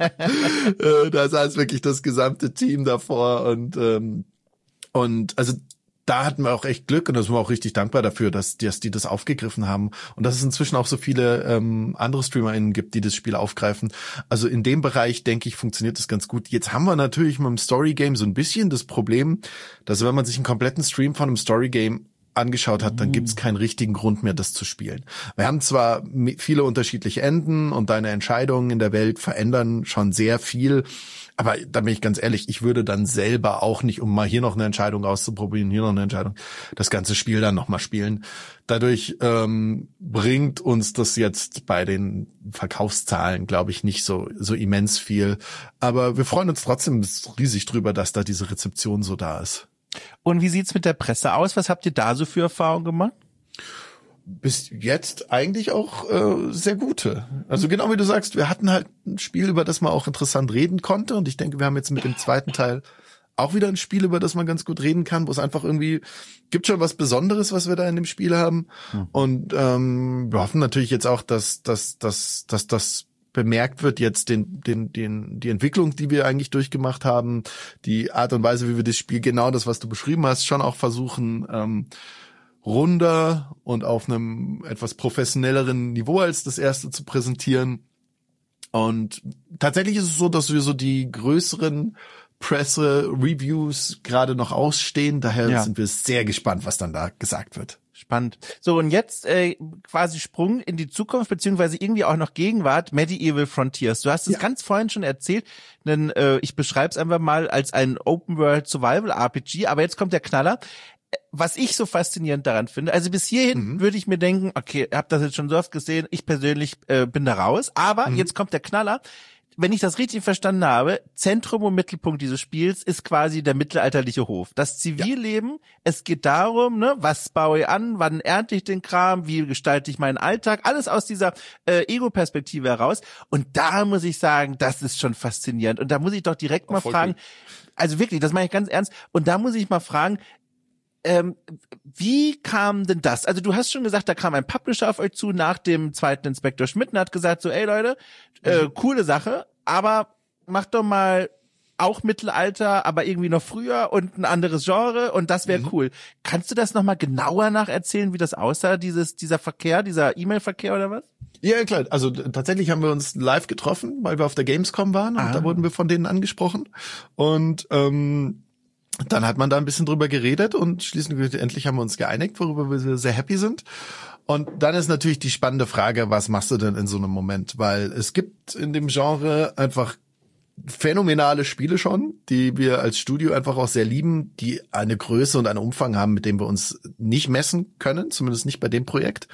Da saß wirklich das gesamte Team davor und ähm, und also da hatten wir auch echt Glück und da sind wir auch richtig dankbar dafür, dass, dass die das aufgegriffen haben und dass es inzwischen auch so viele ähm, andere StreamerInnen gibt, die das Spiel aufgreifen. Also in dem Bereich, denke ich, funktioniert das ganz gut. Jetzt haben wir natürlich mit dem Storygame so ein bisschen das Problem, dass wenn man sich einen kompletten Stream von einem Storygame angeschaut hat, dann gibt's keinen richtigen Grund mehr, das zu spielen. Wir haben zwar viele unterschiedliche Enden und deine Entscheidungen in der Welt verändern schon sehr viel, aber da bin ich ganz ehrlich, ich würde dann selber auch nicht, um mal hier noch eine Entscheidung auszuprobieren, hier noch eine Entscheidung, das ganze Spiel dann nochmal spielen. Dadurch ähm, bringt uns das jetzt bei den Verkaufszahlen, glaube ich, nicht so so immens viel. Aber wir freuen uns trotzdem riesig drüber, dass da diese Rezeption so da ist. Und wie sieht's mit der Presse aus? Was habt ihr da so für Erfahrungen gemacht? Bis jetzt eigentlich auch äh, sehr gute. Also genau wie du sagst, wir hatten halt ein Spiel, über das man auch interessant reden konnte. Und ich denke, wir haben jetzt mit dem zweiten Teil auch wieder ein Spiel, über das man ganz gut reden kann, wo es einfach irgendwie gibt schon was Besonderes, was wir da in dem Spiel haben. Mhm. Und ähm, wir hoffen natürlich jetzt auch, dass dass dass dass das bemerkt wird jetzt den, den, den, die Entwicklung, die wir eigentlich durchgemacht haben, die Art und Weise, wie wir das Spiel, genau das, was du beschrieben hast, schon auch versuchen, ähm, runder und auf einem etwas professionelleren Niveau als das erste zu präsentieren. Und tatsächlich ist es so, dass wir so die größeren Presse-Reviews gerade noch ausstehen. Daher ja. sind wir sehr gespannt, was dann da gesagt wird. Spannend. So, und jetzt äh, quasi Sprung in die Zukunft, beziehungsweise irgendwie auch noch Gegenwart, Medieval Frontiers. Du hast es ja. ganz vorhin schon erzählt, denn äh, ich beschreibe es einfach mal als ein Open-World-Survival-R P G, aber jetzt kommt der Knaller. Was ich so faszinierend daran finde, also bis hierhin mhm. würde ich mir denken, okay, ihr habt das jetzt schon so oft gesehen, ich persönlich äh, bin da raus, aber mhm. jetzt kommt der Knaller. Wenn ich das richtig verstanden habe, Zentrum und Mittelpunkt dieses Spiels ist quasi der mittelalterliche Hof. Das Zivilleben, ja. es geht darum, ne, was baue ich an, wann ernte ich den Kram, wie gestalte ich meinen Alltag, alles aus dieser äh, Ego-Perspektive heraus. Und da muss ich sagen, das ist schon faszinierend. Und da muss ich doch direkt mal fragen, also wirklich, das meine ich ganz ernst, und da muss ich mal fragen, Ähm, wie kam denn das? Also du hast schon gesagt, da kam ein Publisher auf euch zu nach dem zweiten Inspektor Schmidt und hat gesagt so, ey Leute, äh, mhm. coole Sache, aber macht doch mal auch Mittelalter, aber irgendwie noch früher und ein anderes Genre und das wäre mhm. cool. Kannst du das nochmal genauer nacherzählen, wie das aussah, dieses dieser Verkehr, dieser E-Mail-Verkehr oder was? Ja, klar. Also tatsächlich haben wir uns live getroffen, weil wir auf der Gamescom waren und ah. da wurden wir von denen angesprochen und ähm dann hat man da ein bisschen drüber geredet und schließlich endlich haben wir uns geeinigt, worüber wir sehr happy sind. Und dann ist natürlich die spannende Frage, was machst du denn in so einem Moment? Weil es gibt in dem Genre einfach phänomenale Spiele schon, die wir als Studio einfach auch sehr lieben, die eine Größe und einen Umfang haben, mit dem wir uns nicht messen können, zumindest nicht bei dem Projekt.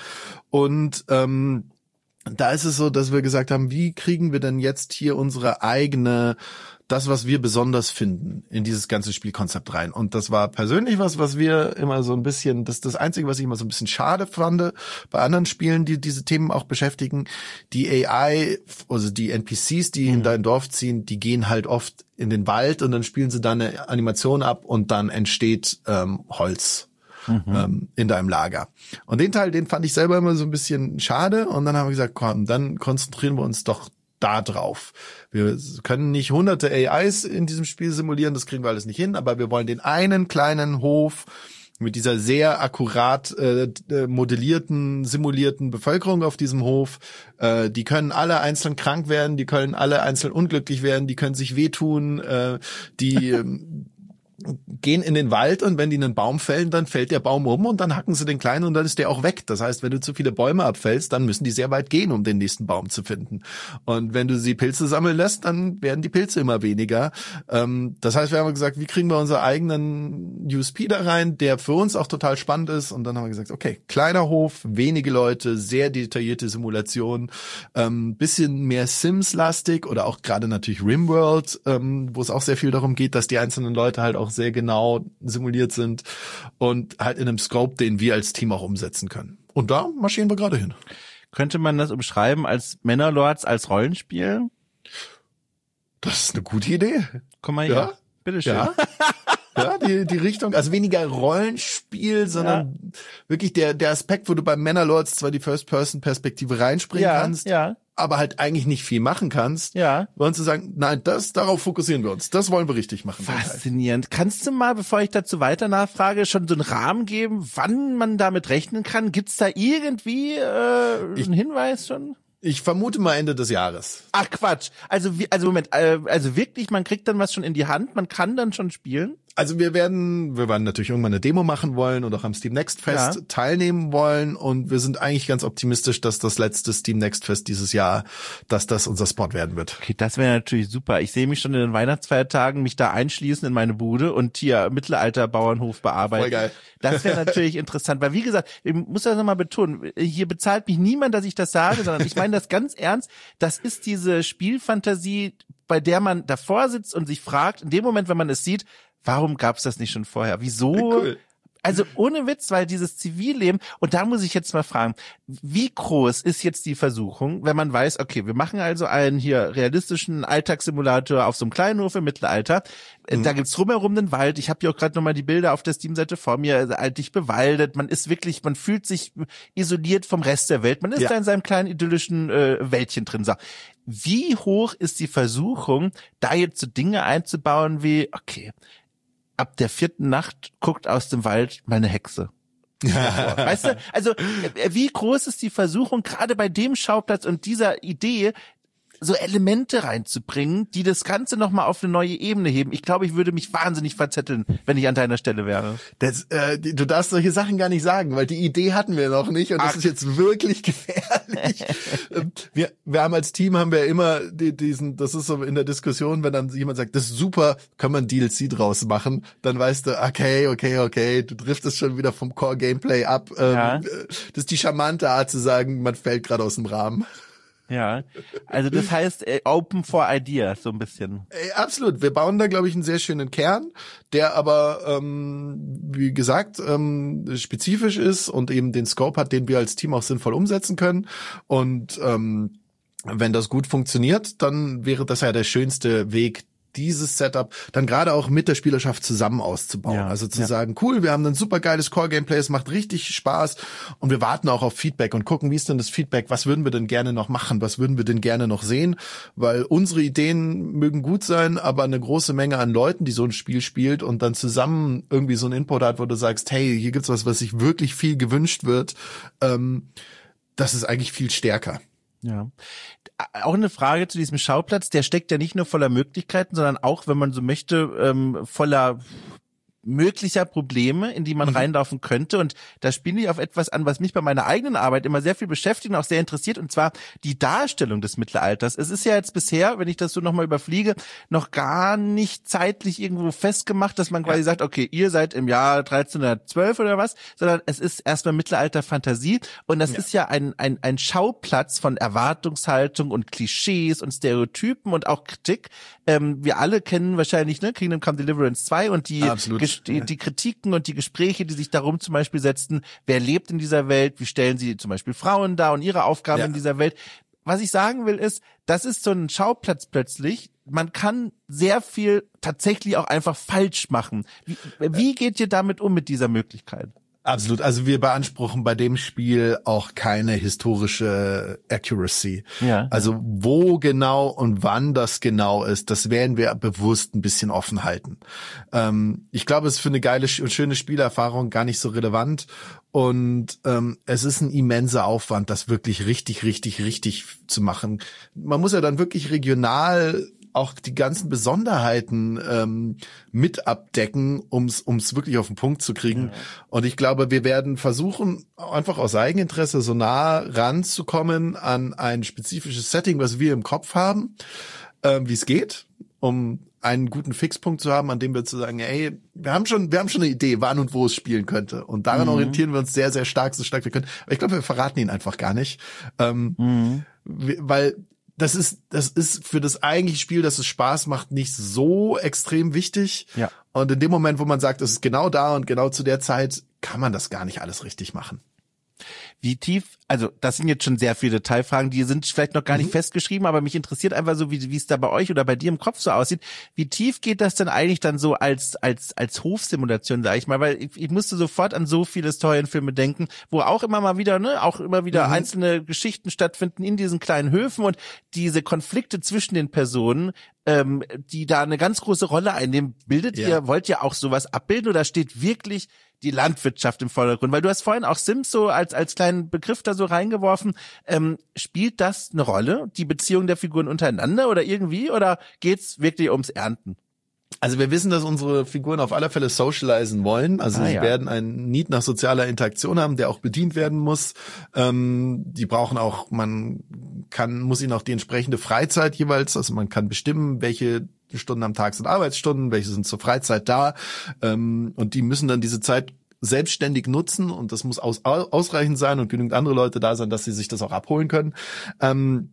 Und ähm, da ist es so, dass wir gesagt haben, wie kriegen wir denn jetzt hier unsere eigene, das, was wir besonders finden, in dieses ganze Spielkonzept rein. Und das war persönlich was, was wir immer so ein bisschen, das ist das Einzige, was ich immer so ein bisschen schade fand bei anderen Spielen, die diese Themen auch beschäftigen. Die A I, also die N P Cs, die mhm. in dein Dorf ziehen, die gehen halt oft in den Wald und dann spielen sie da eine Animation ab und dann entsteht ähm, Holz. Mhm. Ähm, in deinem Lager. Und den Teil, den fand ich selber immer so ein bisschen schade. Und dann haben wir gesagt, komm, dann konzentrieren wir uns doch da drauf. Wir können nicht hunderte A Is in diesem Spiel simulieren, das kriegen wir alles nicht hin, aber wir wollen den einen kleinen Hof mit dieser sehr akkurat äh, modellierten, simulierten Bevölkerung auf diesem Hof. Äh, die können alle einzeln krank werden, die können alle einzeln unglücklich werden, die können sich wehtun, äh, die gehen in den Wald und wenn die einen Baum fällen, dann fällt der Baum um und dann hacken sie den kleinen und dann ist der auch weg. Das heißt, wenn du zu viele Bäume abfällst, dann müssen die sehr weit gehen, um den nächsten Baum zu finden. Und wenn du sie Pilze sammeln lässt, dann werden die Pilze immer weniger. Ähm, das heißt, wir haben gesagt, wie kriegen wir unseren eigenen U S P da rein, der für uns auch total spannend ist. Und dann haben wir gesagt, okay, kleiner Hof, wenige Leute, sehr detaillierte Simulation, ähm, bisschen mehr Sims-lastig oder auch gerade natürlich Rimworld, ähm, wo es auch sehr viel darum geht, dass die einzelnen Leute halt auch sehr genau simuliert sind und halt in einem Scope, den wir als Team auch umsetzen können. Und da marschieren wir gerade hin. Könnte man das umschreiben als Männerlords als Rollenspiel? Das ist eine gute Idee. Komm mal her. Ja? Bitteschön. Ja. Ja, die, die Richtung, also weniger Rollenspiel, sondern ja. wirklich der, der Aspekt, wo du bei Männerlords zwar die First-Person-Perspektive reinspringen ja, kannst, ja. aber halt eigentlich nicht viel machen kannst. Ja. Wollen zu sagen, nein, das, darauf fokussieren wir uns. Das wollen wir richtig machen. Faszinierend. Kannst du mal, bevor ich dazu weiter nachfrage, schon so einen Rahmen geben, wann man damit rechnen kann? Gibt's da irgendwie äh, ich, einen Hinweis schon? Ich vermute mal Ende des Jahres. Ach Quatsch. Also, wie, also Moment, äh, also wirklich, man kriegt dann was schon in die Hand, man kann dann schon spielen? Also wir werden, wir werden natürlich irgendwann eine Demo machen wollen und auch am Steam Next Fest ja. teilnehmen wollen und wir sind eigentlich ganz optimistisch, dass das letzte Steam Next Fest dieses Jahr, dass das unser Spot werden wird. Okay, das wäre natürlich super. Ich sehe mich schon in den Weihnachtsfeiertagen mich da einschließen in meine Bude und hier Mittelalter-Bauernhof bearbeiten. Voll geil. Das wäre natürlich interessant, weil wie gesagt, ich muss das nochmal betonen, hier bezahlt mich niemand, dass ich das sage, sondern ich meine das ganz ernst. Das ist diese Spielfantasie, bei der man davor sitzt und sich fragt, in dem Moment, wenn man es sieht, warum gab's das nicht schon vorher? Wieso? Cool. Also ohne Witz, weil dieses Zivilleben, und da muss ich jetzt mal fragen, wie groß ist jetzt die Versuchung, wenn man weiß, okay, wir machen also einen hier realistischen Alltagssimulator auf so einem kleinen Hof im Mittelalter, mhm. da gibt's drumherum den Wald, ich habe hier auch gerade nochmal die Bilder auf der Steam-Seite vor mir, also eigentlich bewaldet, man ist wirklich, man fühlt sich isoliert vom Rest der Welt, man ist ja. da in seinem kleinen idyllischen äh, Wäldchen drin. So. Wie hoch ist die Versuchung, da jetzt so Dinge einzubauen wie, okay, ab der vierten Nacht guckt aus dem Wald meine Hexe. Weißt du, also wie groß ist die Versuchung, gerade bei dem Schauplatz und dieser Idee, so Elemente reinzubringen, die das Ganze nochmal auf eine neue Ebene heben. Ich glaube, ich würde mich wahnsinnig verzetteln, wenn ich an deiner Stelle wäre. Das, äh, du darfst solche Sachen gar nicht sagen, weil die Idee hatten wir noch nicht und Ach. das ist jetzt wirklich gefährlich. wir, wir haben als Team haben wir immer die, diesen, das ist so in der Diskussion, wenn dann jemand sagt, das ist super, kann man D L C draus machen, dann weißt du, okay, okay, okay, du driftest schon wieder vom Core-Gameplay ab. Ja. Das ist die charmante Art zu sagen, man fällt gerade aus dem Rahmen. Ja, also das heißt äh, open for ideas so ein bisschen. Ey, absolut. Wir bauen da, glaube ich, einen sehr schönen Kern, der aber, ähm, wie gesagt, ähm, spezifisch ist und eben den Scope hat, den wir als Team auch sinnvoll umsetzen können. Und ähm, wenn das gut funktioniert, dann wäre das ja der schönste Weg, dieses Setup dann gerade auch mit der Spielerschaft zusammen auszubauen. Ja, also zu ja. sagen, cool, wir haben ein super geiles Core-Gameplay, es macht richtig Spaß und wir warten auch auf Feedback und gucken, wie ist denn das Feedback, was würden wir denn gerne noch machen, was würden wir denn gerne noch sehen, weil unsere Ideen mögen gut sein, aber eine große Menge an Leuten, die so ein Spiel spielt und dann zusammen irgendwie so ein Input hat, wo du sagst, hey, hier gibt's was, was sich wirklich viel gewünscht wird, ähm, das ist eigentlich viel stärker. Ja. Auch eine Frage zu diesem Schauplatz, der steckt ja nicht nur voller Möglichkeiten, sondern auch, wenn man so möchte, ähm, voller möglicher Probleme, in die man mhm. reinlaufen könnte. Und da spiele ich auf etwas an, was mich bei meiner eigenen Arbeit immer sehr viel beschäftigt und auch sehr interessiert, und zwar die Darstellung des Mittelalters. Es ist ja jetzt bisher, wenn ich das so nochmal überfliege, noch gar nicht zeitlich irgendwo festgemacht, dass man quasi ja. sagt, okay, ihr seid im Jahr dreizehnhundertzwölf oder was, sondern es ist erstmal Mittelalter-Fantasie und das ja. ist ja ein, ein, ein Schauplatz von Erwartungshaltung und Klischees und Stereotypen und auch Kritik. Ähm, wir alle kennen wahrscheinlich, ne, Kingdom Come Deliverance zwei und die Absolut. Die, die Kritiken und die Gespräche, die sich darum zum Beispiel setzten, wer lebt in dieser Welt, wie stellen sie zum Beispiel Frauen dar und ihre Aufgaben ja. in dieser Welt. Was ich sagen will ist, das ist so ein Schauplatz plötzlich, man kann sehr viel tatsächlich auch einfach falsch machen. Wie, wie geht ihr damit um mit dieser Möglichkeit? Absolut. Also wir beanspruchen bei dem Spiel auch keine historische Accuracy. Ja. Also wo genau und wann das genau ist, das werden wir bewusst ein bisschen offen halten. Ähm, ich glaube, es ist für eine geile und schöne Spielerfahrung gar nicht so relevant. Und ähm, es ist ein immenser Aufwand, das wirklich richtig, richtig, richtig zu machen. Man muss ja dann wirklich regional auch die ganzen Besonderheiten ähm, mit abdecken, ums ums wirklich auf den Punkt zu kriegen. Ja. Und ich glaube, wir werden versuchen, einfach aus Eigeninteresse so nah ranzukommen an ein spezifisches Setting, was wir im Kopf haben, äh, wie es geht, um einen guten Fixpunkt zu haben, an dem wir zu sagen, ey, wir haben schon, wir haben schon eine Idee, wann und wo es spielen könnte. Und daran mhm. orientieren wir uns sehr, sehr stark, so stark wir können. Aber ich glaube, wir verraten ihn einfach gar nicht, ähm, mhm. weil Das ist, das ist für das eigentliche Spiel, dass es Spaß macht, nicht so extrem wichtig. Ja. Und in dem Moment, wo man sagt, es ist genau da und genau zu der Zeit, kann man das gar nicht alles richtig machen. Wie tief, also das sind jetzt schon sehr viele Detailfragen, die sind vielleicht noch gar nicht mhm. festgeschrieben, aber mich interessiert einfach so, wie wie es da bei euch oder bei dir im Kopf so aussieht. Wie tief geht das denn eigentlich dann so als als als Hofsimulation, sag ich mal, weil ich, ich musste sofort an so viele Historienfilme denken, wo auch immer mal wieder, ne, auch immer wieder mhm. einzelne Geschichten stattfinden in diesen kleinen Höfen und diese Konflikte zwischen den Personen, ähm, die da eine ganz große Rolle einnehmen. Bildet ja. ihr, wollt ihr auch sowas abbilden oder steht wirklich die Landwirtschaft im Vordergrund? Weil du hast vorhin auch Sims so als als kleinen Begriff da so reingeworfen. Ähm, spielt das eine Rolle, die Beziehung der Figuren untereinander oder irgendwie? Oder geht's wirklich ums Ernten? Also wir wissen, dass unsere Figuren auf alle Fälle socialisen wollen. Also ah, sie ja. werden einen Need nach sozialer Interaktion haben, der auch bedient werden muss. Ähm, die brauchen auch, man kann, muss ihnen auch die entsprechende Freizeit jeweils, also man kann bestimmen, welche Stunden am Tag sind Arbeitsstunden, welche sind zur Freizeit da. Ähm, und die müssen dann diese Zeit selbstständig nutzen und das muss aus, ausreichend sein und genügend andere Leute da sein, dass sie sich das auch abholen können. Ähm,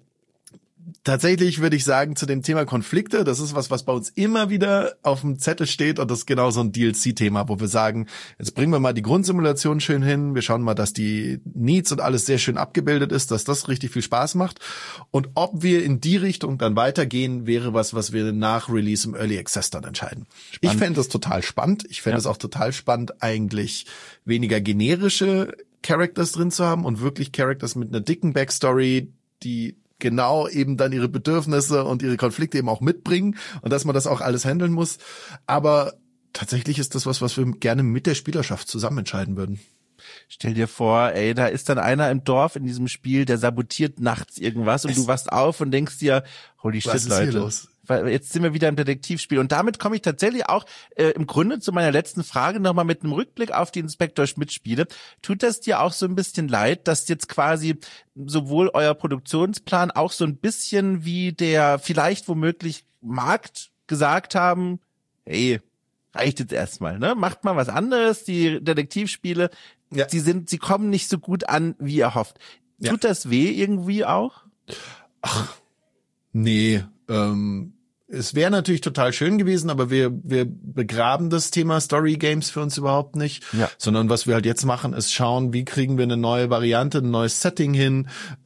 Tatsächlich würde ich sagen, zu dem Thema Konflikte, das ist was, was bei uns immer wieder auf dem Zettel steht und das ist genau so ein D L C-Thema, wo wir sagen, jetzt bringen wir mal die Grundsimulation schön hin, wir schauen mal, dass die Needs und alles sehr schön abgebildet ist, dass das richtig viel Spaß macht und ob wir in die Richtung dann weitergehen, wäre was, was wir nach Release im Early Access dann entscheiden. Spannend. Ich fände das total spannend, ich fände es ja. auch total spannend, eigentlich weniger generische Characters drin zu haben und wirklich Characters mit einer dicken Backstory, die genau eben dann ihre Bedürfnisse und ihre Konflikte eben auch mitbringen und dass man das auch alles handeln muss. Aber tatsächlich ist das was, was wir gerne mit der Spielerschaft zusammen entscheiden würden. Stell dir vor, ey, da ist dann einer im Dorf in diesem Spiel, der sabotiert nachts irgendwas und es du wachst auf und denkst dir, holy shit, was ist Leute. Hier los? Weil jetzt sind wir wieder im Detektivspiel. Und damit komme ich tatsächlich auch äh, im Grunde zu meiner letzten Frage nochmal mit einem Rückblick auf die Inspektor Schmidt-Spiele. Tut das dir auch so ein bisschen leid, dass jetzt quasi sowohl euer Produktionsplan auch so ein bisschen wie der vielleicht womöglich Markt gesagt haben, hey, reicht jetzt erstmal, ne? Macht mal was anderes, die Detektivspiele, ja. sie sind, sie kommen nicht so gut an, wie ihr hofft. Tut ja. das weh irgendwie auch? Ach, nee, ähm, es wäre natürlich total schön gewesen, aber wir wir begraben das Thema Story Games für uns überhaupt nicht, ja. sondern was wir halt jetzt machen, ist schauen, wie kriegen wir eine neue Variante, ein neues Setting hin.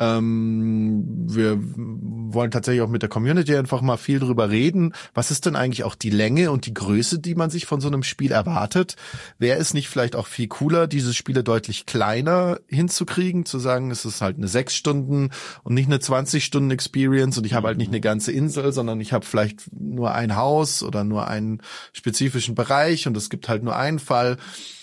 Ähm, wir wollen tatsächlich auch mit der Community einfach mal viel drüber reden. Was ist denn eigentlich auch die Länge und die Größe, die man sich von so einem Spiel erwartet? Wäre es nicht vielleicht auch viel cooler, diese Spiele deutlich kleiner hinzukriegen, zu sagen, es ist halt eine sechs Stunden und nicht eine zwanzig Stunden Experience und ich habe halt nicht eine ganze Insel, sondern ich habe vielleicht nur ein Haus oder nur einen spezifischen Bereich und es gibt halt nur einen Fall.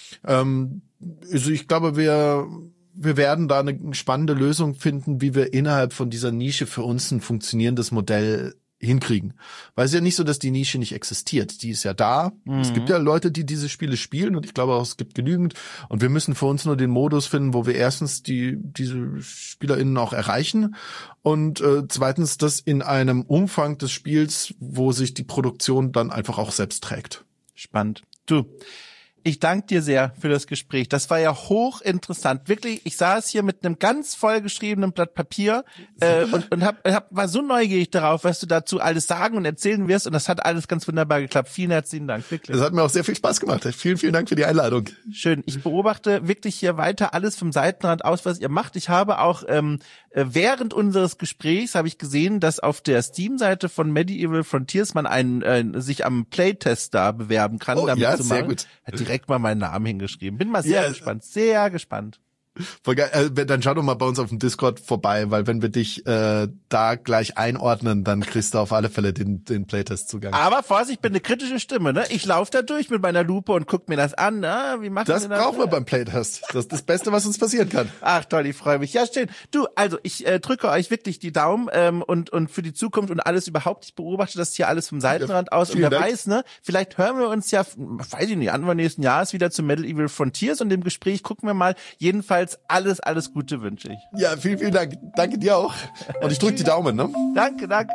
Ähm, also ich glaube, wir wir werden da eine spannende Lösung finden, wie wir innerhalb von dieser Nische für uns ein funktionierendes Modell hinkriegen. Weil es ist ja nicht so, dass die Nische nicht existiert. Die ist ja da. Mhm. Es gibt ja Leute, die diese Spiele spielen und ich glaube auch, es gibt genügend. Und wir müssen für uns nur den Modus finden, wo wir erstens die diese SpielerInnen auch erreichen und äh, zweitens das in einem Umfang des Spiels, wo sich die Produktion dann einfach auch selbst trägt. Spannend. Du, ich danke dir sehr für das Gespräch. Das war ja hochinteressant. Wirklich, ich saß hier mit einem ganz vollgeschriebenen Blatt Papier äh, und, und hab, hab, war so neugierig darauf, was du dazu alles sagen und erzählen wirst. Und das hat alles ganz wunderbar geklappt. Vielen herzlichen Dank, wirklich. Das hat mir auch sehr viel Spaß gemacht. Vielen, vielen Dank für die Einladung. Schön. Ich beobachte wirklich hier weiter alles vom Seitenrand aus, was ihr macht. Ich habe auch ähm, während unseres Gesprächs habe ich gesehen, dass auf der Steam-Seite von Medieval Frontiers man einen äh, sich am Playtest da bewerben kann. Oh, damit ja, zu sehr machen. gut. Hat direkt mal meinen Namen hingeschrieben. Bin mal sehr ja. gespannt, sehr gespannt. Voll geil. Äh, dann schau doch mal bei uns auf dem Discord vorbei, weil wenn wir dich äh, da gleich einordnen, dann kriegst du auf alle Fälle den den Playtest-Zugang. Aber Vorsicht, ich bin eine kritische Stimme, ne? Ich laufe da durch mit meiner Lupe und guck mir das an, ne? Wie macht das? Das brauchen wir beim Playtest. Das ist das Beste, was uns passieren kann. Ach toll, ich freue mich. Ja, schön. Du, also ich äh, drücke euch wirklich die Daumen ähm, und und für die Zukunft und alles überhaupt. Ich beobachte das hier alles vom Seitenrand ja, aus und wer Dank. weiß, ne? Vielleicht hören wir uns ja, weiß ich nicht, Anfang nächsten Jahres wieder zu Medieval Frontiers und dem Gespräch gucken wir mal. Jedenfalls alles, alles Gute wünsche ich. Ja, vielen, vielen Dank. Danke dir auch. Und ich drücke die Daumen, ne? Danke, danke.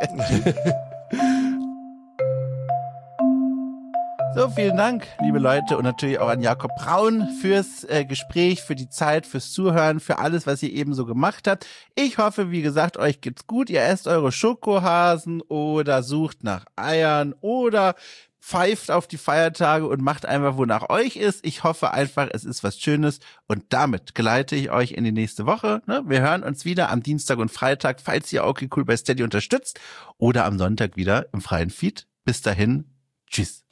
So, vielen Dank, liebe Leute, und natürlich auch an Jakob Braun fürs äh, Gespräch, für die Zeit, fürs Zuhören, für alles, was ihr eben so gemacht habt. Ich hoffe, wie gesagt, euch geht's gut. Ihr esst eure Schokohasen oder sucht nach Eiern oder pfeift auf die Feiertage und macht einfach, wonach euch ist. Ich hoffe einfach, es ist was Schönes und damit geleite ich euch in die nächste Woche. Wir hören uns wieder am Dienstag und Freitag, falls ihr okay cool bei Steady unterstützt oder am Sonntag wieder im freien Feed. Bis dahin, tschüss.